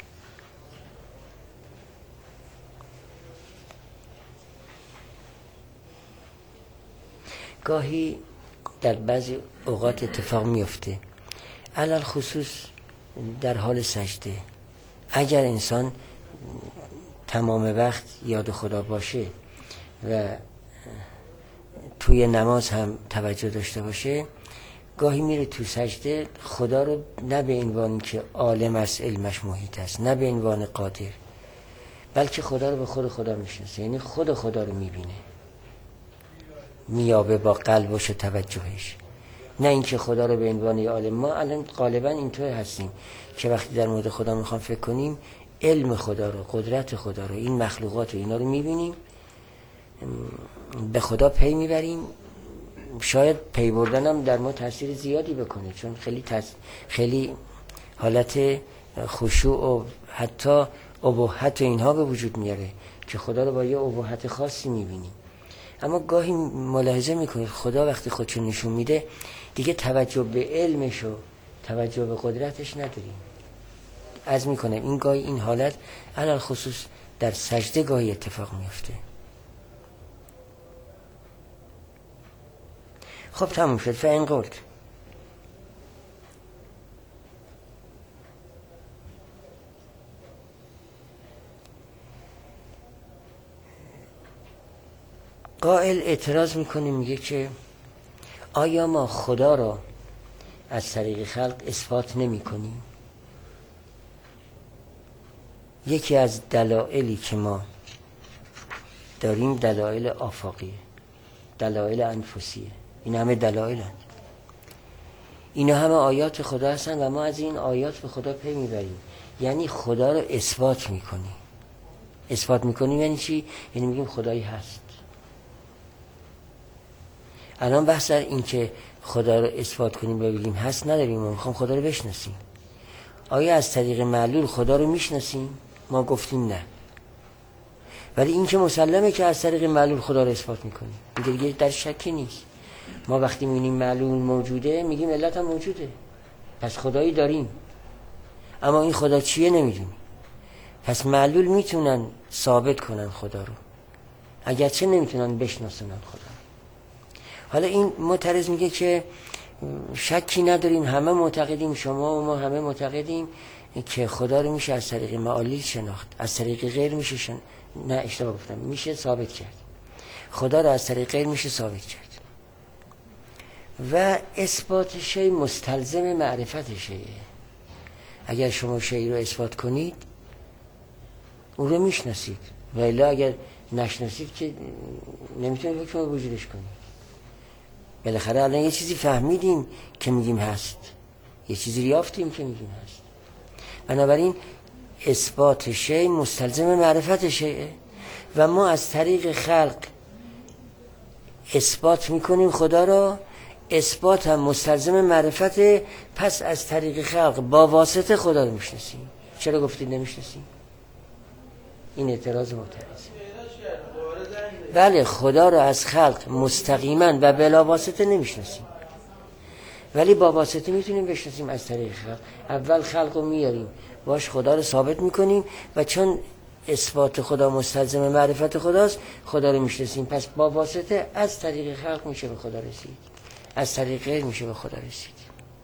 Speaker 1: گاهی در بعضی اوقات اتفاق میفته، علل خصوص در حال سجده، اگر انسان تمام وقت یاد خدا باشه و توی نماز هم توجه داشته باشه، گاهی میره تو سجده خدا رو نه به عنوان که عالم است علمش محیط است، نه به عنوان قادر، بلکه خدا رو به خدا میشناسه، یعنی خدا رو میبینه، میابه با قلبش و توجهش، نه اینکه خدا رو به عنوان عالم. ما الان غالبا اینطور هستیم که وقتی در مورد خدا میخوام فکر کنیم علم خدا رو، قدرت خدا رو، این مخلوقات رو، اینا رو میبینیم، به خدا پی میبریم. شاید پی بردن هم در ما تاثیر زیادی بکنه، چون خیلی حالت خشوع و حتی ابهت و اینها به وجود میاره که خدا رو با یه ابهت خاصی میبینیم. اما گاهی ملاحظه میکنید خدا وقتی خودشو نشون میده دیگه توجه به علمش و توجه به قدرتش نداریم. عرض میکنم این گاهی این حالت علل خصوص در سجده گاهی اتفاق میفته. خب تموم شد. فاین قلت قائل اعتراض میکنه، میگه که آیا ما خدا را از طریق خلق اثبات نمی کنیم؟ یکی از دلایلی که ما داریم دلایل آفاقیه، دلایل انفسیه، این همه دلایل هست. اینا همه آیات خدا هستن و ما از این آیات به خدا پی میبریم، یعنی خدا رو اثبات میکنیم. اثبات میکنیم یعنی چی؟ یعنی میگیم خدایی هست. الان بحث در این که خدا رو اثبات کنیم و بگیم هست نداریم، ما میخوام خدا رو بشناسیم. آیا از طریق معلول خدا رو میشناسیم؟ ما گفتیم نه. ولی این که مسلمه که از طریق معلول خدا رو اثبات میکنیم، دیگه در شکی نیست. ما وقتی میبینیم معلول موجوده میگیم علت هم موجوده، پس خدایی داریم، اما این خدا چیه نمیدونیم. پس معلول میتونن ثابت کنن خدا رو، اگرچه نمیتونن بشناسن خدا. حالا این معترض میگه که شکی نداریم، همه معتقدیم، شما و ما همه معتقدیم که خدا رو میشه از طریق معالیل شناخت، از طریق غیر میشه نه اشتباه گفتم، میشه ثابت کرد. خدا رو از طریق غیر میشه ثابت کرد و اثبات شی مستلزم معرفت شیه. اگر شما شی رو اثبات کنید اون رو میشناسید، ولی اگر نشناسید که نمیتونید حکم وجودش کنید. بالاخره الان یه چیزی فهمیدیم که میگیم هست، یه چیزی یافتیم که میگیم هست. بنابراین اثبات شی مستلزم معرفت شیه و ما از طریق خلق اثبات میکنیم خدا را. اثبات هم مستلزم معرفت، پس از طریق خلق با واسطه خدا رو میشناسیم. چرا گفتید نمیشناسیم؟ این اعتراض معترض. بله خدا رو از خلق مستقیما و بلا واسطه نمیشناسیم، ولی با واسطه میتونیم بشناسیم. از طریق خلق اول خلق رو میاریم باش خدا رو ثابت میکنیم و چون اثبات خدا مستلزم معرفت خداست خدا رو میشناسیم، پس با واسطه از طریق خلق میشه به خدا رسید، از طریق غیر میشه به خدا رسید.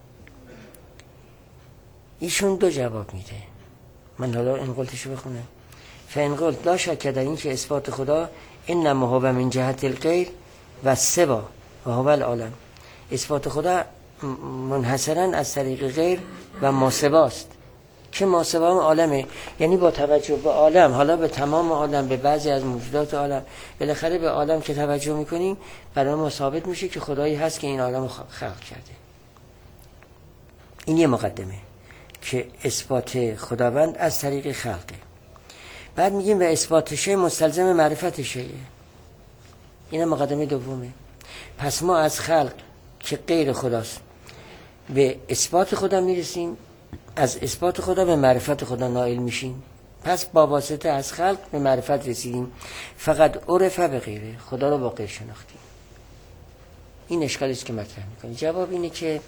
Speaker 1: ایشون دو جواب میده. من حالا این قلتشو بخونم. فان قلت لا شک در این که اثبات خدا انما هو من جهت الغیر و سوا و هو العالم. اثبات خدا منحصرا از طریق غیر و ماسواست که ماسوا هم عالمه، یعنی با توجه به عالم، حالا به تمام عالم، به بعضی از موجودات عالم، بالاخره به عالم که توجه میکنیم برای ما ثابت میشه که خدایی هست که این عالم خلق کرده. این یه مقدمه که اثبات خداوند از طریق خلقه. بعد میگیم و اثبات شی مستلزم معرفت شیه. این مقدمه دومه. پس ما از خلق که غیر خداست به اثبات خدا میرسیم، از اثبات خدا به معرفت خدا نائل میشیم. پس با واسطه از خلق به معرفت رسیدیم. فقط عرف به غیره، خدا رو با غیر شناختیم. این اشکالی است که مطرح میکنیم. جواب اینه که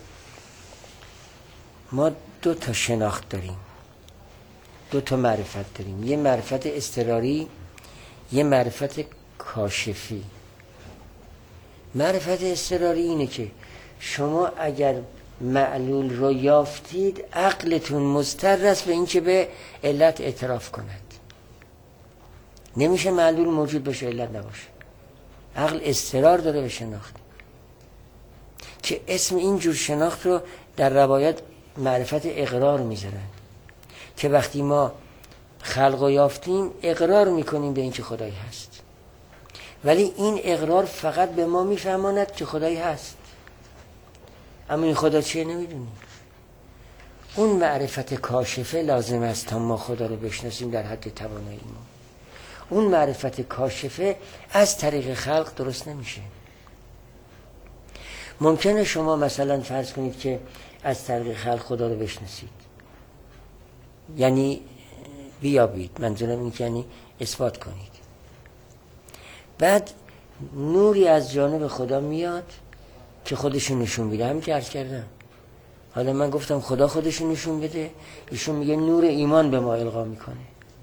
Speaker 1: ما دو تا شناخت داریم، دو تا معرفت داریم، یه معرفت اضطراری، یه معرفت کاشفی. معرفت اضطراری اینه که شما اگر معلول رو یافتید عقلتون مضطر است به این که به علت اعتراف کند. نمیشه معلول موجود باشه علت نباشه. عقل اضطرار داره به شناخت که اسم این جور شناخت رو در روایت معرفت اقرار میذارن که وقتی ما خلق و یافتیم اقرار میکنیم به این که خدایی هست، ولی این اقرار فقط به ما میفهماند که خدایی هست، اما این خدا چیه نمیدونیم. اون معرفت کاشفه لازم است تا ما خدا رو بشناسیم در حد توانایی ما. اون معرفت کاشفه از طریق خلق درست نمیشه. ممکنه شما مثلا فرض کنید که از طریق خلق خدا رو بشناسید، یعنی بیابید، منظورم این که یعنی اثبات کنید. بعد نوری از جانب خدا میاد که خودشون نشون میده. همین که عرض کردم. حالا من گفتم خدا خودشون نشون بده، ایشون میگه نور ایمان به ما القا میکنه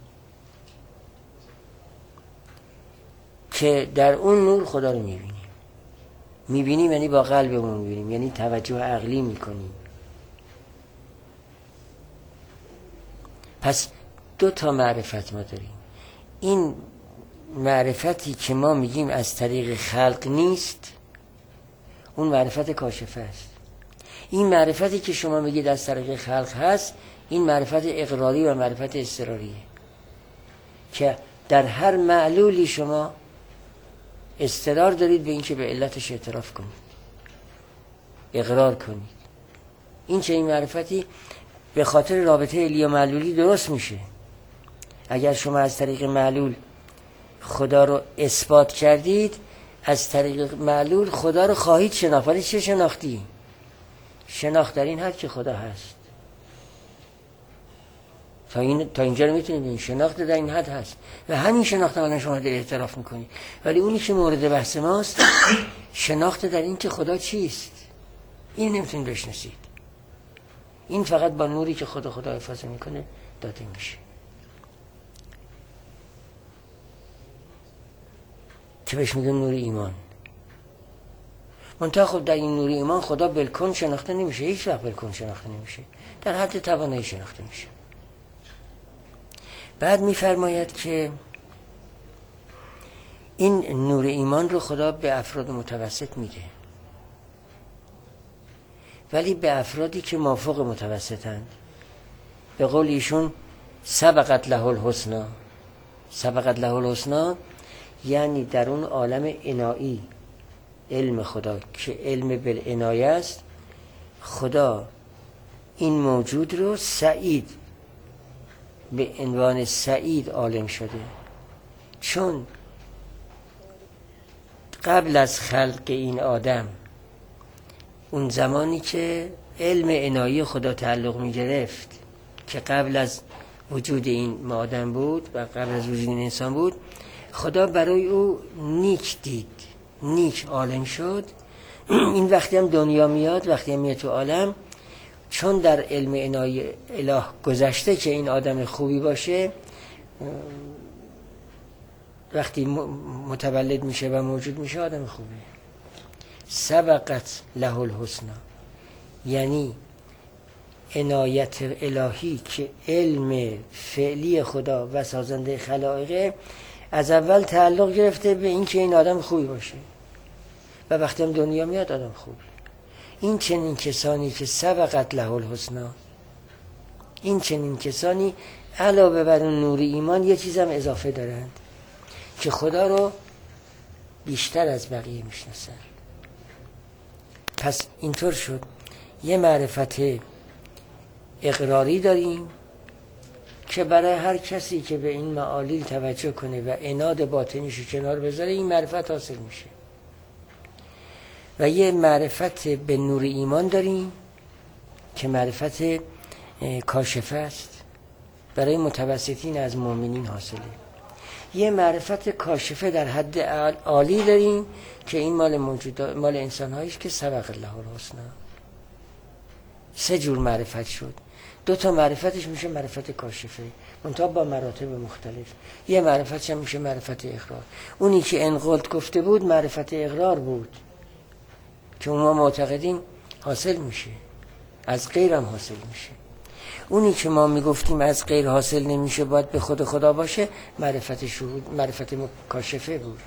Speaker 1: که در اون نور خدا رو میبینیم، یعنی با قلبمون میبینیم، یعنی توجه عقلی میکنیم. پس دو تا معرفت ما داریم. این معرفتی که ما میگیم از طریق خلق نیست، اون معرفت کاشفه است. این معرفتی که شما میگید از طریق خلق هست، این معرفت اقراری و معرفت اضطراریه که در هر معلولی شما اضطرار دارید به این که به علتش اعتراف کنید، اقرار کنید. این چه این معرفتی به خاطر رابطه علی و معلولی درست میشه. اگر شما از طریق معلول خدا رو اثبات کردید، از طریق معلول خدا رو خواهید شناخت. ولی چه شناختی؟ شناخت در این حد که خدا هست. تا اینجا رو میتونید ببینید شناخت در این حد هست و همین شناخت الان شما در اعتراف میکنید. ولی اونی که مورد بحث ماست شناخت در این که خدا چیست. این نمیتونید بشناسید. این فقط با نوری که خدا حفاظت میکنه داده میشه، که بهش میگن نور ایمان. منتها خب در این نور ایمان خدا بالکل شناخته نمیشه، هیچ وقت بالکل شناخته نمیشه، در حد توانایی شناخته میشه. بعد میفرماید که این نور ایمان رو خدا به افراد متوسط میده، ولی به افرادی که مافوق متوسطند. به قول ایشون سبقت له الحسنا. سبقت له الحسنا یعنی در اون عالم عنایی علم خدا که علم بالعنایه است، خدا این موجود رو سعید به عنوان سعید عالم شده، چون قبل از خلق این آدم، اون زمانی که علم عنایی خدا تعلق می گرفت که قبل از وجود این آدم بود و قبل از وجود این انسان بود، خدا برای او نیک دید، نیک عالم شد. این وقتی هم دنیا میاد، وقتی هم میاد تو عالم، چون در علم عنایی اله گذشته که این آدم خوبی باشه، وقتی متولد میشه و موجود میشه آدم خوبه. سبقت له الحسنا یعنی عنایت الهی که علم فعلی خدا و سازنده خلائقه از اول تعلق گرفته به این که این آدم خوبی باشه و وقتی هم دنیا میاد آدم خوبی. این چنین کسانی که سبقت له الحسنا، این چنین کسانی علاوه بر نور ایمان یه چیز هم اضافه دارند که خدا رو بیشتر از بقیه میشناسن. پس اینطور شد یه معرفت اقراری داریم که برای هر کسی که به این معالیل توجه کنه و عناد باطنیشو کنار بذاره این معرفت حاصل میشه. و یه معرفت به نور ایمان داریم که معرفت کاشفه است، برای متوسطین از مؤمنین حاصله. یه معرفت کاشفه در حد عالی داریم که این مال انسان هاییست که سبق الله الحسنا. 3 جور معرفت شد. 2 تا معرفتش میشه معرفت کاشفه، منتها با مراتب مختلف. یه معرفتش هم میشه معرفت اقرار. اونی که انقلت گفته بود معرفت اقرار بود که ما معتقدیم حاصل میشه، از غیر هم حاصل میشه. اونی که ما میگفتیم از غیر حاصل نمیشه باید به خود خدا باشه، معرفت شهود، معرفت کاشفه بود.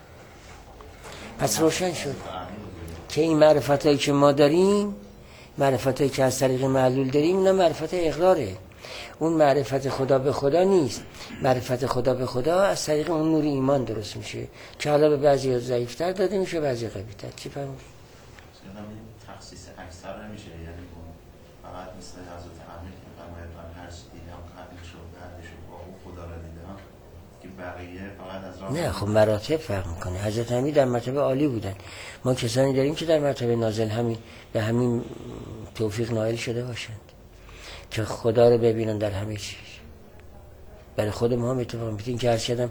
Speaker 1: پس روشن شد که این معرفت هایی که ما داریم، معرفت هایی که از طریق معلول داریم، اینا معرفت اقراره. اون معرفت خدا به خدا نیست. معرفت خدا به خدا از طریق اون نور ایمان درست میشه که حالا به بعضی ضعیفتر داده میشه، بعضی قوی‌تر. چی فهمید؟
Speaker 5: تخصیص اکثر نمیشه، یعنی فقط مثل حضرت امیر که فرماید من هر چی دیدم قبلش و بعدش و با اون خدا را دیدم که بقیه فقط از راه.
Speaker 1: نه خب مراتب فرق میکنه. حضرت امیر در مرتبه عالی بودن. ما کسانی داریم که در مرتبه نازل همین به همین توفیق نائل شده باشند که خدا رو ببینن در همه چیز. برای خود ما هم اتفاق میفته. این که عرض کردم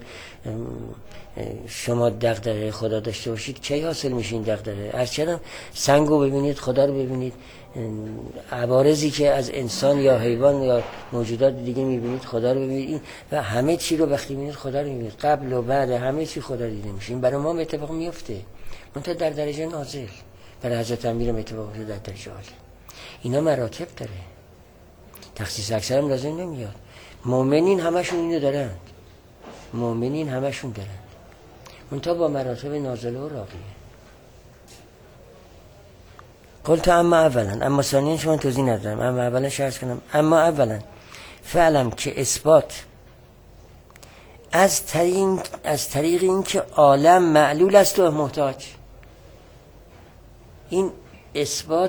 Speaker 1: شما دغدغه خدا داشته باشید کی حاصل میشه این دغدغه؟ عرض کردم سنگو ببینید، خدا رو ببینید، عوارضی که از انسان یا حیوان یا موجودات دیگه میبینید خدا رو ببینید و همه چی رو وقتی میبینید خدا رو میبینید. قبل و بعد همه چی خدا دیده میشه. این برای ما هم اتفاق میفته، منتها در درجه نازل. برای حضرت امیر هم اتفاق میفته در درجه عالی. اینا مراتب داره، تخصیص اکثر هم لازم نمیاد. مؤمنین همشون اینو دارند، مؤمنین همشون دارند، منتها با مراتب نازله و راقیه. قلت اما اولا، اما ثانیاً شما توضیح ندارم، اما اولا شرط کنم. اما اولا فعلم که اثبات از طریق این که عالم معلول است و محتاج. این اثبات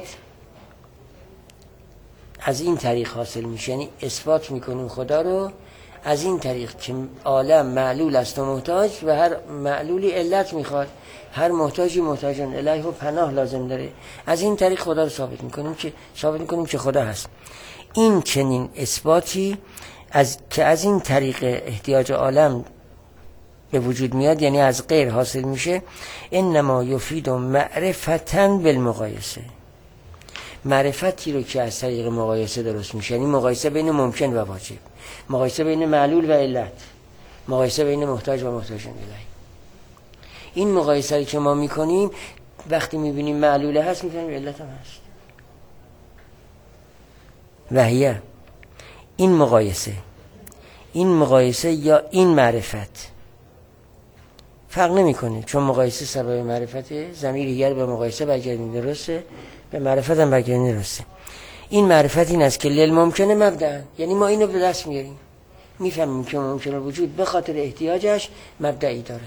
Speaker 1: از این طریق حاصل میشه، یعنی اثبات میکنیم خدا رو از این طریق که عالم معلول است و محتاج و هر معلولی علت میخواد، هر محتاجی محتاجان الیه و پناه لازم داره. از این طریق خدا رو ثابت میکنیم که خدا هست. این چنین اثباتی که از این طریق احتیاج عالم به وجود میاد، یعنی از غیر حاصل میشه، انما یفید معرفتن بالمقایسه. معرفتی رو که از طریق مقایسه درست میشه، یعنی مقایسه بین ممکن و واجب، مقایسه بین معلول و علت، مقایسه بین محتاج و محتاجان الیه. این مقایسه که ما میکنیم وقتی میبینیم معلوله هست میفهمیم علت هم هست. وحیه این مقایسه این مقایسه یا این معرفت فرق نمیکنه، چون مقایسه سبب معرفته. ضمیر دیگر به مقایسه برگردیم درسته، به معرفت هم برگردیم درسته. این معرفت این است که لیل ممکنه مبدأ، یعنی ما اینو به دست میاریم، میفهمیم که ممکنه وجود به خاطر احتیاجش مبدئی دارد.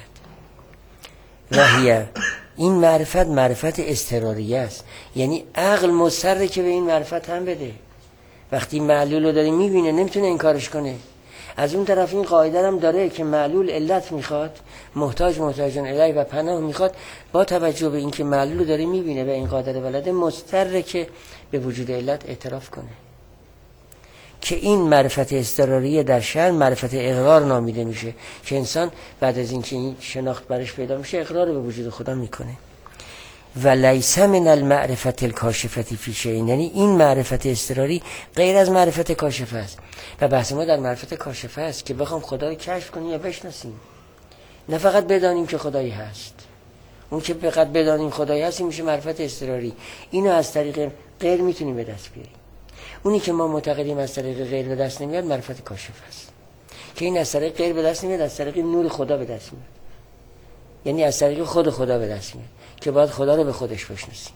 Speaker 1: و این معرفت اضطراریه است، یعنی عقل مضطره که به این معرفت هم بده. وقتی معلول رو داره میبینه نمیتونه انکارش کنه. از اون طرف این قاعده هم داره که معلول علت میخواد، محتاجان الیه و پناه میخواد. با توجه به اینکه معلول رو داره میبینه و این قادر بلده، مضطره که به وجود علت اعتراف کنه. که این معرفت اضطراریه در شرع معرفت اقرار نامیده میشه، که انسان بعد از اینکه این شناخت برش پیدا میشه اقرار به وجود خدا میکنه. و لیس من المعرفت الکاشفه فی شیء، یعنی این معرفت اضطراری غیر از معرفت کاشفه است. و بحث ما در معرفت کاشفه است که بخوام خدا رو کشف کنیم یا بشناسیم، نه فقط بدانیم که خدایی هست. اون که فقط بدانیم خدایی هست میشه معرفت اضطراری، اینو از طریق غیر میتونیم به دست بیاریم. اونی که ما معتقدیم از طریق غیر به دست نمیاد معرفت کاشفه است، که این از طریق غیر به دست نمیاد، از طریق نور خدا به دست میاد، یعنی از طریق خود خدا به دست میاد که باید خدا رو به خودش بشناسیم.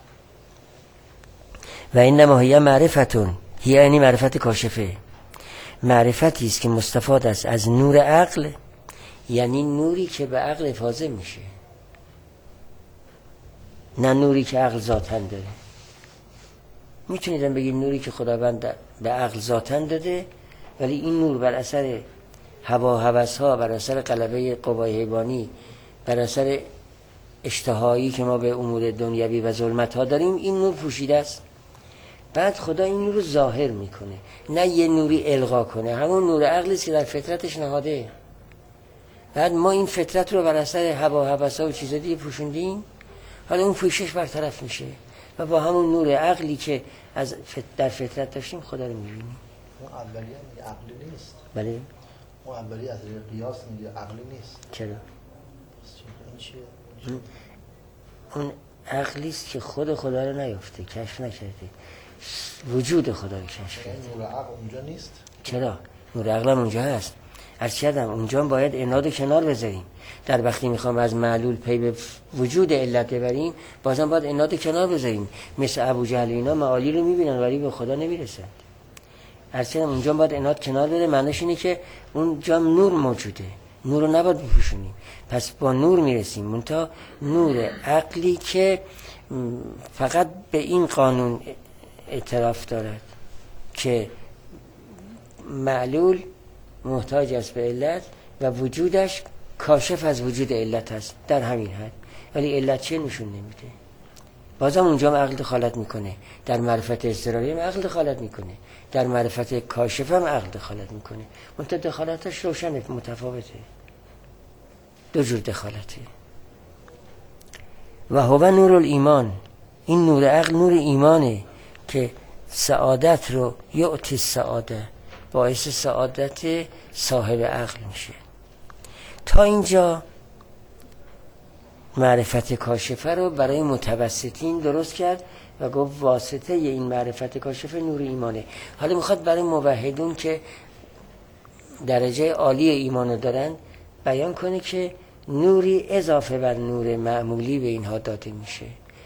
Speaker 1: و انما هی معرفتون، هی یعنی معرفت کاشفه، معرفتی است که مستفاد است از نور عقل، یعنی نوری که به عقل افاضه میشه، نه نوری که عقل ذاتاً داره. میتونیدم بگید نوری که خداوند به عقل ذاتاً داده، ولی این نور بر اثر هوا هوس ها، بر اثر غلبه قوای حیوانی، بر اثر اشتهایی که ما به امور دنیوی و ظلمت ها داریم، این نور پوشیده است. بعد خدا این نور رو ظاهر میکنه، نه یه نوری القا کنه، همون نور عقلی است که در فطرتش نهاده. بعد ما این فطرت رو بر اثر هوا هوس ها و چیز دیگه پوشوندیم، حالا اون پوشش برطرف میشه و با همون نور عقلی که از در فطرت داشتیم خدا رو میبینیم.
Speaker 2: اون اولی میگه عقلی نیست.
Speaker 1: بله.
Speaker 2: اون اولی از قیاس میگه عقلی نیست.
Speaker 1: چرا؟
Speaker 2: این چیه؟
Speaker 1: اون عقلی است که خود خدا رو نیافته، کشف نکرده، وجود خدا رو کشف کرده.
Speaker 2: نور عقل اونجا نیست.
Speaker 1: چرا؟ نور عقل هم اونجا هست. عرض کردم اونجا باید عناد کنار بذاریم. در وقتی میخوام از معلول پی به وجود علت ببریم، بازم باید عناد کنار بذاریم. مثل ابو جهل اینا معالی رو میبینن ولی به خدا نمیرسند. عرض کردم اونجا باید عناد کنار بره، معنیش اینه که اونجا نور موجوده، نور رو نباید بپوشونیم. پس با نور میرسیم، منتها نور عقلی که فقط به این قانون اعتراف دارد که معلول محتاج است به علت و وجودش کاشف از وجود علت است در همین حد، ولی علت چه نشون نمیده. بازم اونجا عقل دخالت میکنه، در معرفت اضطراری هم عقل دخالت میکنه، در معرفت کاشف هم عقل دخالت میکنه، منتها دخالتش روشنه، متفاوته، دو جور دخالته. و هو نور الایمان، این نور عقل نور ایمانه که سعادت رو یعطی سعاده، باعث سعادت صاحب عقل میشه. تا اینجا معرفت کاشفه رو برای متوسطین درست کرد و گفت واسطه این معرفت کاشفه نور ایمانه. حالا میخواد برای موحدون که درجه عالی ایمانو دارن بیان کنه که نوری اضافه بر نور معمولی به اینها داده میشه.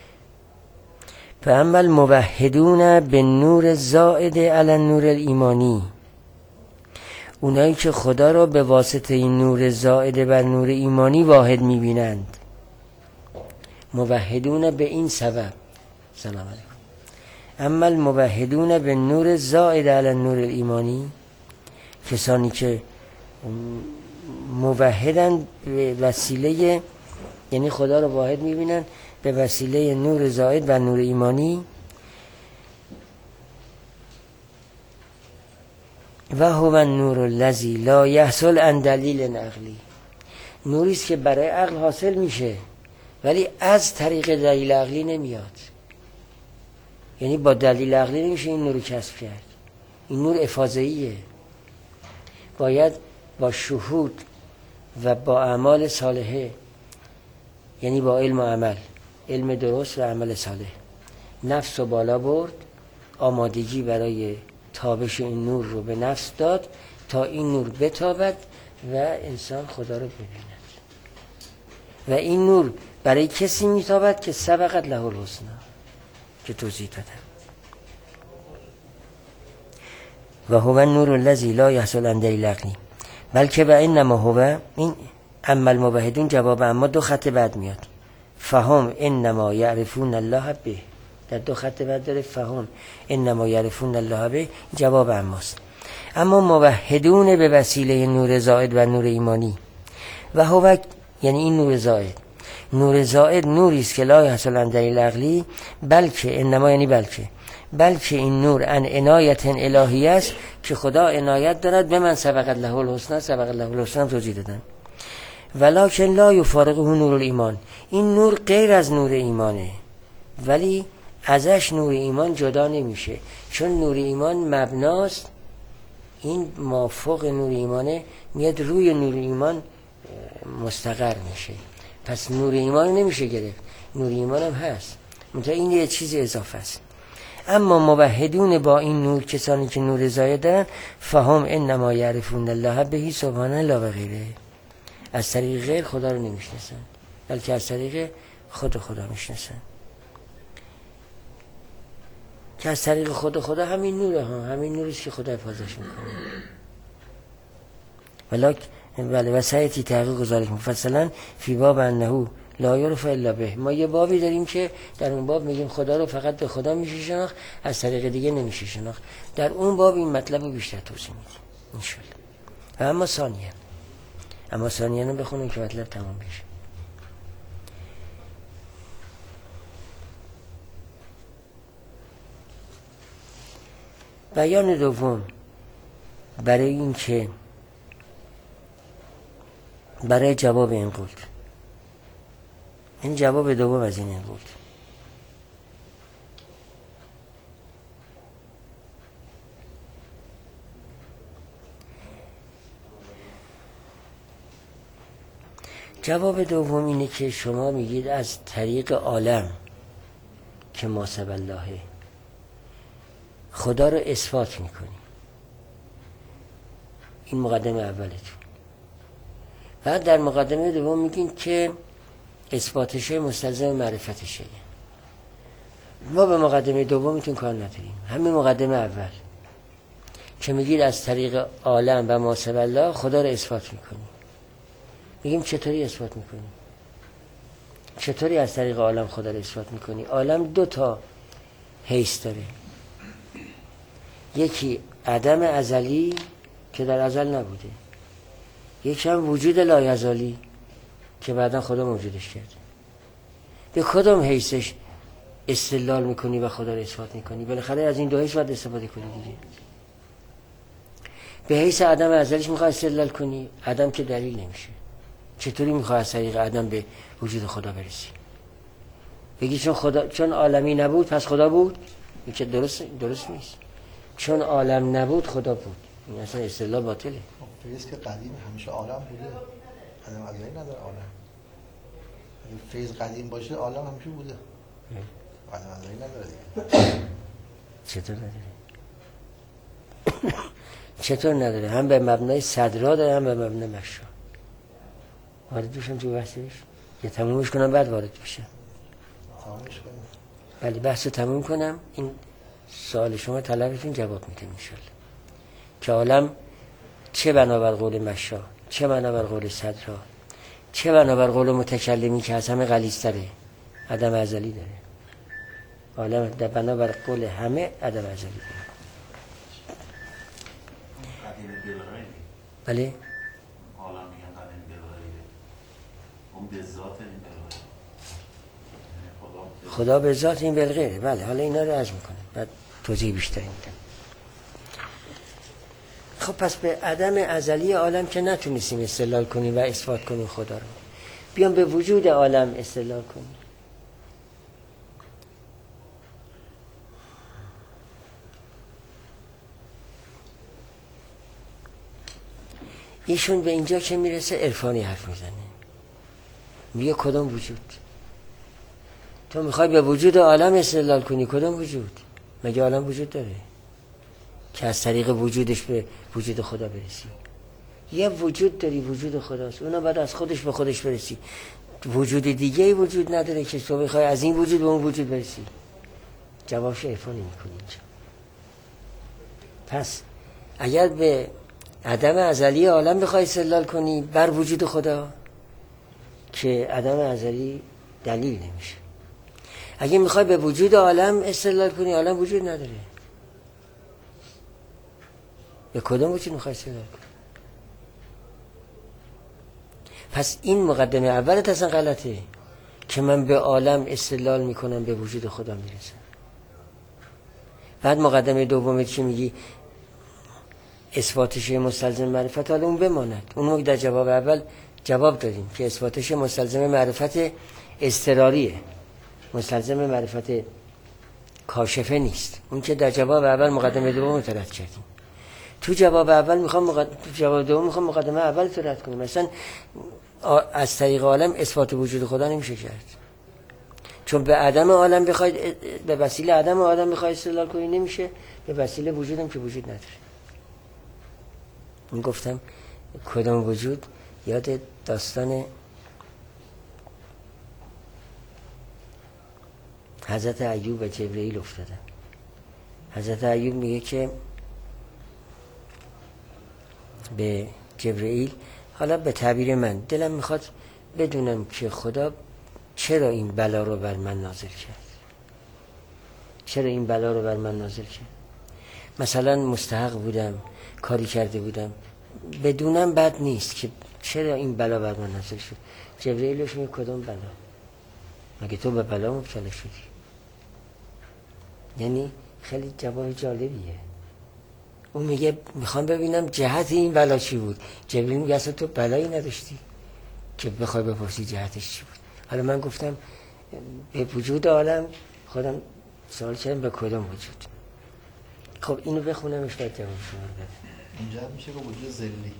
Speaker 1: فاما الموحدون به نور زائد علی نور الایمانی، اونایی که خدا را به واسطه این نور زائد بر نور ایمانی واحد میبینند، موحدون به این سبب. سلام علیکم. اما الموحدون به نور زائد علی نور الایمانی، کسانی که موحدن به وسیله، یعنی خدا را واحد میبینن به وسیله نور زائد و نور ایمانی. و هو النور الذی لا یحصل عن دلیل عقلی، نوری است که برای عقل حاصل میشه ولی از طریق دلیل عقلی نمیاد، یعنی با دلیل عقلی نمیشه این نور کسب کرد. این نور افاضه‌ایه، باید با شهود و با اعمال صالحه، یعنی با علم و عمل، علم درست و عمل صالح، نفس رو بالا برد، آمادگی برای تابش این نور رو به نفس داد تا این نور بتابد و انسان خدا رو ببیند. و این نور برای کسی میتابد که سبقت له الحسنی که توضیح دادم. و هو النور الذی لا یحصل عند العقل بلکه و انما هو این اما الموحدون جواب اما دو خط بعد میاد. فهم انما یعرفون الله به، در دو خط بعد داره فهم انما یعرفون الله به، جواب اماست. اما موحدون به وسیله نور زائد و نور ایمانی و هو یعنی این نور زائد، نور زائد نوری است که لا یحصل عند العقل بلکه انما یعنی بلکه این نور ان عنایت الهی است که خدا عنایت دارد به من سبقت له الحسنی، سبقت له الحسنی توضیح دادن. ولکن لا یفارقه نور الایمان، این نور غیر از نور ایمانه ولی ازش نور ایمان جدا نمیشه، چون نور ایمان مبناست، این مافوق نور ایمانه میاد روی نور ایمان مستقر میشه، پس نور ایمان نمیشه گرفت، نور ایمان هم هست منتها این یه چیز اضافه است. اما موحدون با این نور، کسانی که نور زائد دارن، فهم انما یعرفون الله به سبحان الله و غیره، از طریق غیر خدا رو نمیشناسن بلکه از طریق خدا میشناسن، که از طریق خدا همین نوره ها، همین نوریست که خدا حفاظش میکنه. بله و سعیتی تحقیق ذالک مفصلا فی باب انه لا یعرف الا به. ما یه بابی داریم که در اون باب میگیم خدا رو فقط به خدا میشه شناخت، از طریق دیگه نمیشه شناخت. در اون باب این مطلب رو بیشتر توضیح میدیم انشالله. و اما ثانیه رو بخونیم که مطلب تمام بشه. بیان دوم برای این که برای جواب این قول، این جواب دوم از این قول. جواب دوم اینه که شما میگید از طریق عالم که ماسب اللهه خدا رو اثبات میکنی. این مقدمه اولتون. بعد در مقدمه دوم میگین که اثباتشه مستلزم معرفتشه. ما به مقدمه دومتون کار نداریم، همین مقدمه اول که میگید از طریق عالم و ماسب الله خدا رو اثبات میکنی. میگیم چطوری اثبات میکنی؟ چطوری از طریق عالم خدا رو اثبات میکنی؟ عالم دو تا حیث داره، یکی عدم ازلی که در ازل نبوده، یکی هم وجود لایزالی که بعدا خدا موجودش کرده. به کدام حیثش استدلال میکنی و خدا رو اثبات میکنی؟ بالاخره از این دو حیث باید استفاده کنی دیگه. به حیث عدم ازلیش میخوای استدلال کنی، عدم که دلیل نمیشه. چطوری میخوای از طریق عدم به وجود خدا برسی؟ بگی چون عالمی نبود پس خدا بود؟ این که درست نیست. چون عالم نبود خدا بود، این اصلا استدلال باطله.
Speaker 2: فیض که قدیم همیشه عالم بوده، عدم ازلی نداره عالم. فیض قدیم باشه عالم همیشه بوده، عدم ازلی نداره دیگه.
Speaker 1: چطور نداره؟ چطور نداره؟ هم به مبنای صدرا داره هم به مبنای مشروع. وارد بشم تو بحثش یا تمومش کنم بعد وارد بشم؟
Speaker 2: تمومش کنم.
Speaker 1: ولی بحث تموم کنم، این سوال شما طلبتون جواب میده انشالله که عالم چه بنابر قول مشا، چه بنابر قول صدرا، چه بنابر قول متکلمی که از همه غلیظ‌تره عدم ازلی داره. عالم در بنابر قول همه عدم ازلی داره. بله؟
Speaker 5: عالم میگن قدیم بالغیره، اون به ذات این بالغیره،
Speaker 1: خدا به ذات این بالغیره. بله حالا اینا رو عرض میکنم بعد توضیح بیشتری میدم. خب پس به عدم ازلی عالم که نتونستیم استدلال کنیم و اثبات کنیم خدا رو، بیام به وجود عالم استدلال کنیم. ایشون به اینجا که میرسه عرفانی حرف میزنه، میگه کدام وجود؟ تو میخوای به وجود عالم استدلال کنی، کدام وجود؟ مگه عالم وجود داره؟ که از طریق وجودش به وجود خدا برسی. یه وجود داری، وجود خداست، اونا بعد از خودش به خودش برسی. وجود دیگه ای وجود نداره که تو بخوای از این وجود به اون وجود برسی. جوابش عرفان نمی‌کنی اینجا. پس اگر به عدم ازلی عالم بخوای استدلال کنی بر وجود خدا، که عدم ازلی دلیل نمیشه. اگه میخوای به وجود عالم استدلال کنی، عالم وجود نداره. به کدوم وجود میخوای استدلال کنی؟ پس این مقدمه اولت اصلا غلطه که من به عالم استدلال میکنم به وجود خدا میرسم. بعد مقدمه دومت که میگی اثباتش مستلزم معرفت، حالا اون بماند. اون در جواب اول جواب دادیم که اثباتش مستلزم معرفت اضطراریه، مستلزم معرفت کاشفه نیست. اون که در جواب اول مقدمه دوم رو رد کردیم. تو جواب اول میخوام جواب دوم میخوام مقدمه اول رو رد کنیم. مثلا از طریق عالم اثبات وجود خدا نمیشه کرد، چون به عدم عالم بخواید، به وسیله عدم عالم بخواید استدلال کنی نمیشه، به وسیله وجودم که وجود نداره. من گفتم کدام وجود، یاد داستان حضرت ایوب و جبرئیل افتادم. حضرت ایوب میگه که به جبرئیل، حالا به تعبیر من دلم میخواد بدونم که خدا چرا این بلا رو بر من نازل کرد، چرا این بلا رو بر من نازل کرد. مثلا مستحق بودم، کاری کرده بودم، بدونم بد نیست که چرا این بلا بر من نازل شد. جبرئیلش میگه کدوم بلا؟ مگه تو به بلا مبتلا شدی؟ یعنی خیلی جواب جالبیه. اون میگه میخوام ببینم جهت این بلا چی بود. جبرئیل میگه اصلا تو بلایی نداشتی که بخوای بپرسی جهتش چی بود. حالا من گفتم به وجود عالم خودم سوال کردم به کدام وجود. خب اینو بخونمش بعد جواب شما رو بدم.
Speaker 2: اینجا میشه به وجود ذلی.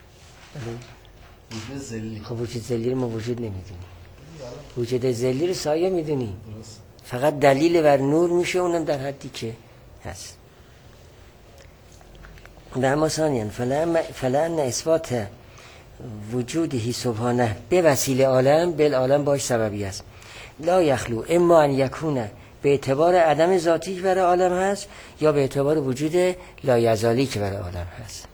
Speaker 2: وجود ذلی.
Speaker 1: خب وجود ذلی رو ما وجود نمیدونیم. وجود ذلی رو سایه میدونیم. فقط دلیل بر نور میشه، اونم در حدی که هست. در اما ثانیاً فلان اثبات وجودهی سبحانه به وسیله عالم بالعالم باش سببی است. لا یخلو اما ان یکونه به اعتبار عدم ذاتی که برای عالم هست، یا به اعتبار وجود لایزالی که برای عالم هست.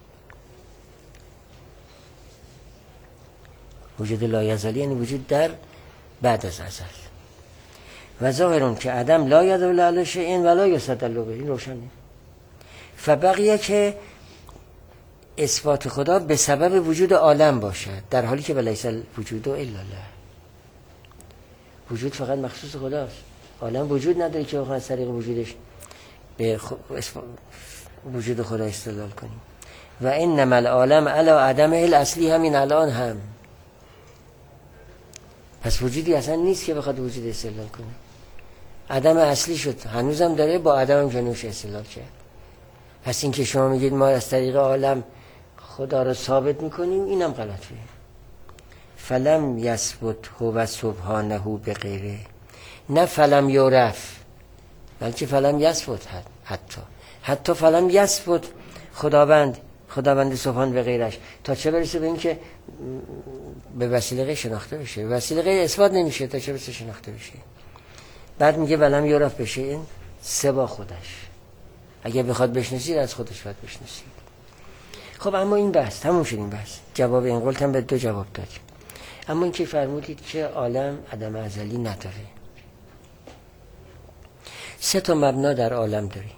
Speaker 1: وجود لایزالی یعنی وجود در بعد از ازل. و ظاهرون که عدم لا یدل علی شیء ولا یستدل به، این روشنه. فبقیه که اثبات خدا به سبب وجود عالم باشد، در حالی که ولیس الوجود الا الله. وجود فقط مخصوص خداست. عالم وجود نداره که بخواد از طریق وجودش به وجود خدا استدلال کنیم. و انما العالم علی عدمه الاصلی، همین الان هم. پس وجودی اصلا نیست که بخواد وجود استدلال کنه. عدم اصلی شد، هنوزم داره، با عدم هم جنوش استدلال کرد. پس این که شما میگید ما از طریق عالم خدا رو ثابت میکنیم، اینم غلطه. فلم یثبت هو سبحانه به غیره، نه فلم یعرف، بلکه فلم یثبت. حتی فلم یثبت خداوند سبحان به غیرش، تا چه برسه به این که به وسیله غیر شناخته بشه. به وسیله غیر اثبات نمیشه تا چه برسه شناخته بشه. بعد میگه فلم یعرف بشه، این سبا خودش. اگه بخواد بشناسید از خودش باید بشناسید. خب اما این بحث تموم شد. این بحث جواب این قولت هم به دو جواب داد. اما این که فرمودید که عالم عدم ازلی نداره. 3 تا مبنا در عالم داری.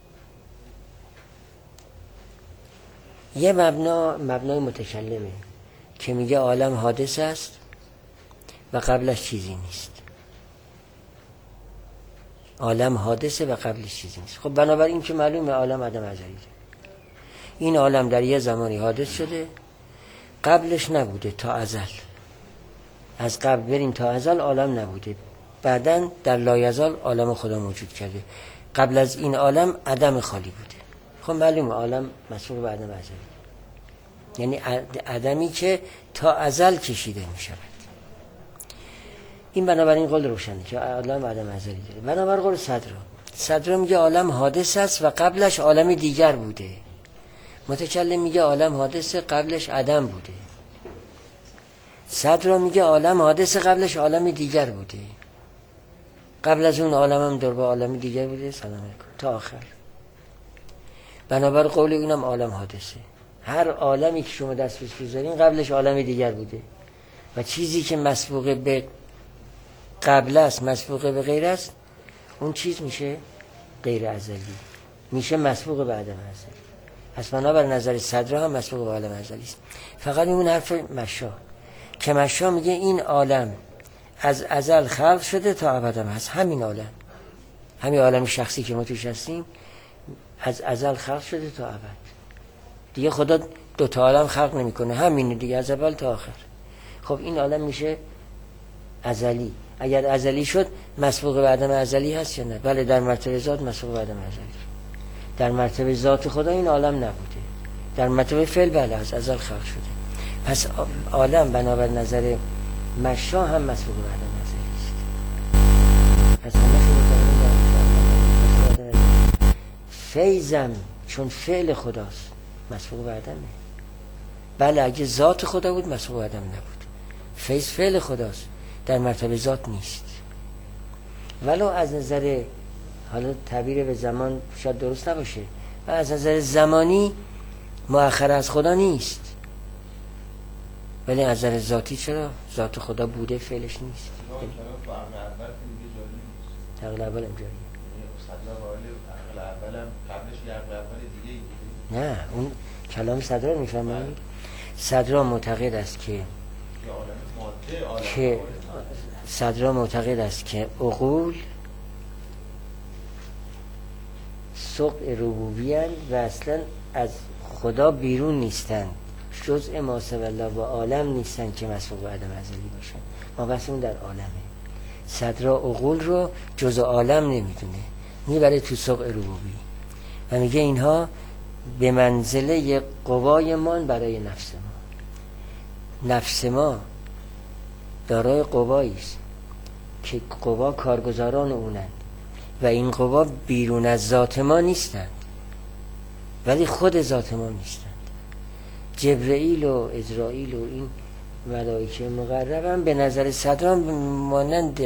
Speaker 1: یه مبنای متکلمه که میگه عالم حادث است و قبلش چیزی نیست. عالم حادثه و قبلش چیزی نیست. خب بنابراین که معلومه عالم عدم ازلیه. این عالم در یه زمانی حادث شده، قبلش نبوده تا ازل. از قبل بریم تا ازل عالم نبوده، بعدن در لایزال عالم خدا موجود کرده. قبل از این عالم عدم خالی بوده. خب معلومه عالم مسئول به عدم ازلی، یعنی عدمی که تا ازل کشیده می شود. این بنابراین قول روشنه که عالم عدم ازلی داره. بنابراین قول صدرا میگه عالم حادث است و قبلش عالم دیگر بوده. متکلم میگه عالم حادثه قبلش عدم بوده. صدرا میگه عالم حادثه قبلش عالم دیگر بوده. قبل از اون عالم هم درباره عالم دیگر بوده. سلام علیکم تا آخر. بنابر قول اینم عالم حادثه. هر عالمی که شما دست پیش بذارین قبلش عالم دیگر بوده و چیزی که مسبوق به قبل است مسبوق به غیر است اون چیز میشه غیر ازلی، میشه مسبوق به عدم ازلی. پس بنابر نظر صدرا هم مسبوق به عالم ازلی است. فقط اون حرف مشا که مشا میگه این عالم از ازل خلق شده تا ابد هم هست. همین عالم، همین عالم شخصی که ما توش هستیم از ازل خلق شده تا ابد. دیگه خدا دو تا عالم خلق نمیکنه، همینه دیگه از اول تا آخر. خب این عالم میشه ازلی. اگر ازلی شد مسبوق به عدم ازلی هست یا نه؟ بله، در مرتبه ذات مسبوق به عدم ازلی. در مرتبه ذات خدا این عالم نبوده. در مرتبه فعل بله از ازل خلق شده. پس عالم بنابر نظر مشا هم مسبوق به عدم ازلی است. پس همه فیضم چون فعل خداست مسبوق به عدمه. بله اگه ذات خدا بود مسبوق به عدم نبود. فیض فعل خداست، در مرتبه ذات نیست. ولو از نظر حالا تعبیر به زمان شاید درست نباشه و از نظر زمانی مؤخر از خدا نیست، ولی از نظر ذاتی چرا؟ ذات خدا بوده فعلش نیست. عقل اول هم جاریه. نه اون کلام صدرا میفهمید. صدرا معتقد است که صدرا معتقد است که عقول سقع ربوبی‌اند و اصلا از خدا بیرون نیستند، جزء ما سوی الله و عالم نیستند که مسبوق به عدم ازلی باشند. ما بس اون در عالمه. صدرا عقول رو جزء عالم نمیدونه، میبره تو سقع ربوبی و میگه اینها به منزله قوای ما برای نفس ما. نفس ما دارای قوایی است که قوا کارگزاران اونند و این قوا بیرون از ذات ما نیستند ولی خود ذات ما نیستند. جبرئیل و اسرائیل و این ملائکه مقرب هم به نظر صدرا مانند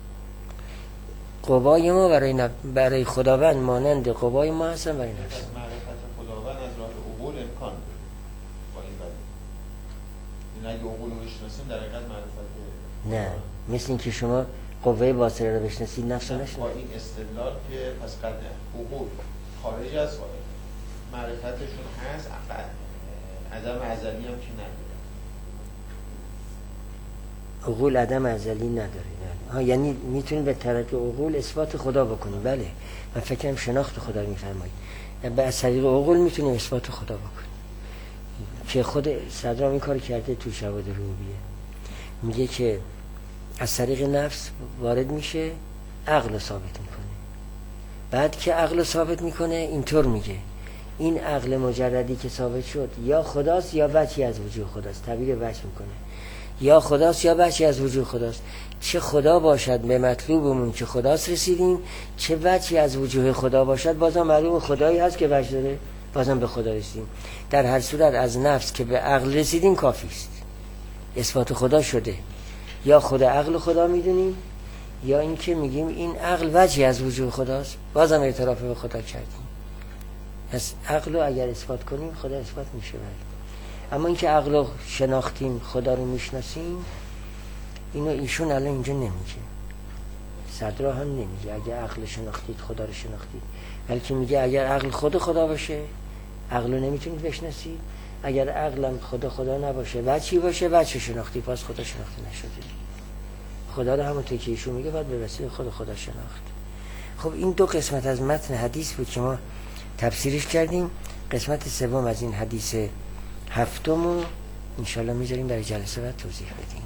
Speaker 1: قوای ما برای خداوند مانند قوای ما هستن برای نفس.
Speaker 4: معرفت خداوند از راه عقول امکان با این ولی این اگه عقول رو بشناسیم در حقیقت معرفت
Speaker 1: نه، مثل این که شما قوه باصره رو بشناسید نفس رو نشناسید.
Speaker 4: با این استدلال که پس عقول خارج از معرفتشون هست، عدم ازلی هم که نداره.
Speaker 1: عقول عدم ازلی نداره. یعنی میتونید به طریق عقول اثبات خدا بکنید. بله، من فکرم شناخت خدا رو میفرمایید. به از طریق عقول میتونید اثبات خدا بکنید که خود صدرا این کار کرده تو شواهد ربوبیه. میگه که از طریق نفس وارد میشه، عقل رو ثابت میکنه. بعد که عقل رو ثابت میکنه اینطور میگه این عقل مجردی که ثابت شد یا خداست یا وجهی از وجود خداست. تعبیر وجه میکنه، یا خداست یا وجهی از وجود خداست. چه خدا باشد به مطلوبمون که خداست رسیدیم، چه وجهی از وجود خدا باشد بازم معلوم خدایی هست که وجه داره، بازم به خدا رسیدیم. در هر صورت از نفس که به عقل رسیدیم کافی است، اثبات خدا شده. یا خود عقل خدا میدونیم یا اینکه میگیم این عقل وجهی از وجود خداست، بازم اعتراف به خدا کردیم. پس عقل رو اگر اثبات کنیم خدا اثبات میشه. اما اینکه عقل رو شناختیم خدا رو میشناسیم، اینو ایشون الان اینجا نمیگه، صدرا هم نمیگه اگر عقل شناختید خدا رو شناختید، بلکه میگه اگر عقل خدا باشه عقل رو نمیتونید بشناسید، اگر عقلم خدا نباشه وجهی باشه وجه شناختی، پس خدا شناخته نشده. خدا رو همونطور که ایشون میگه باید به وسیله خدا شناخت. خب این دو قسمت از متن حدیث بود که ما تفسیرش کردیم. قسمت سوم از این حدیث هفتم رو انشالله میذاریم برای جلسه بعد توضیح بدیم.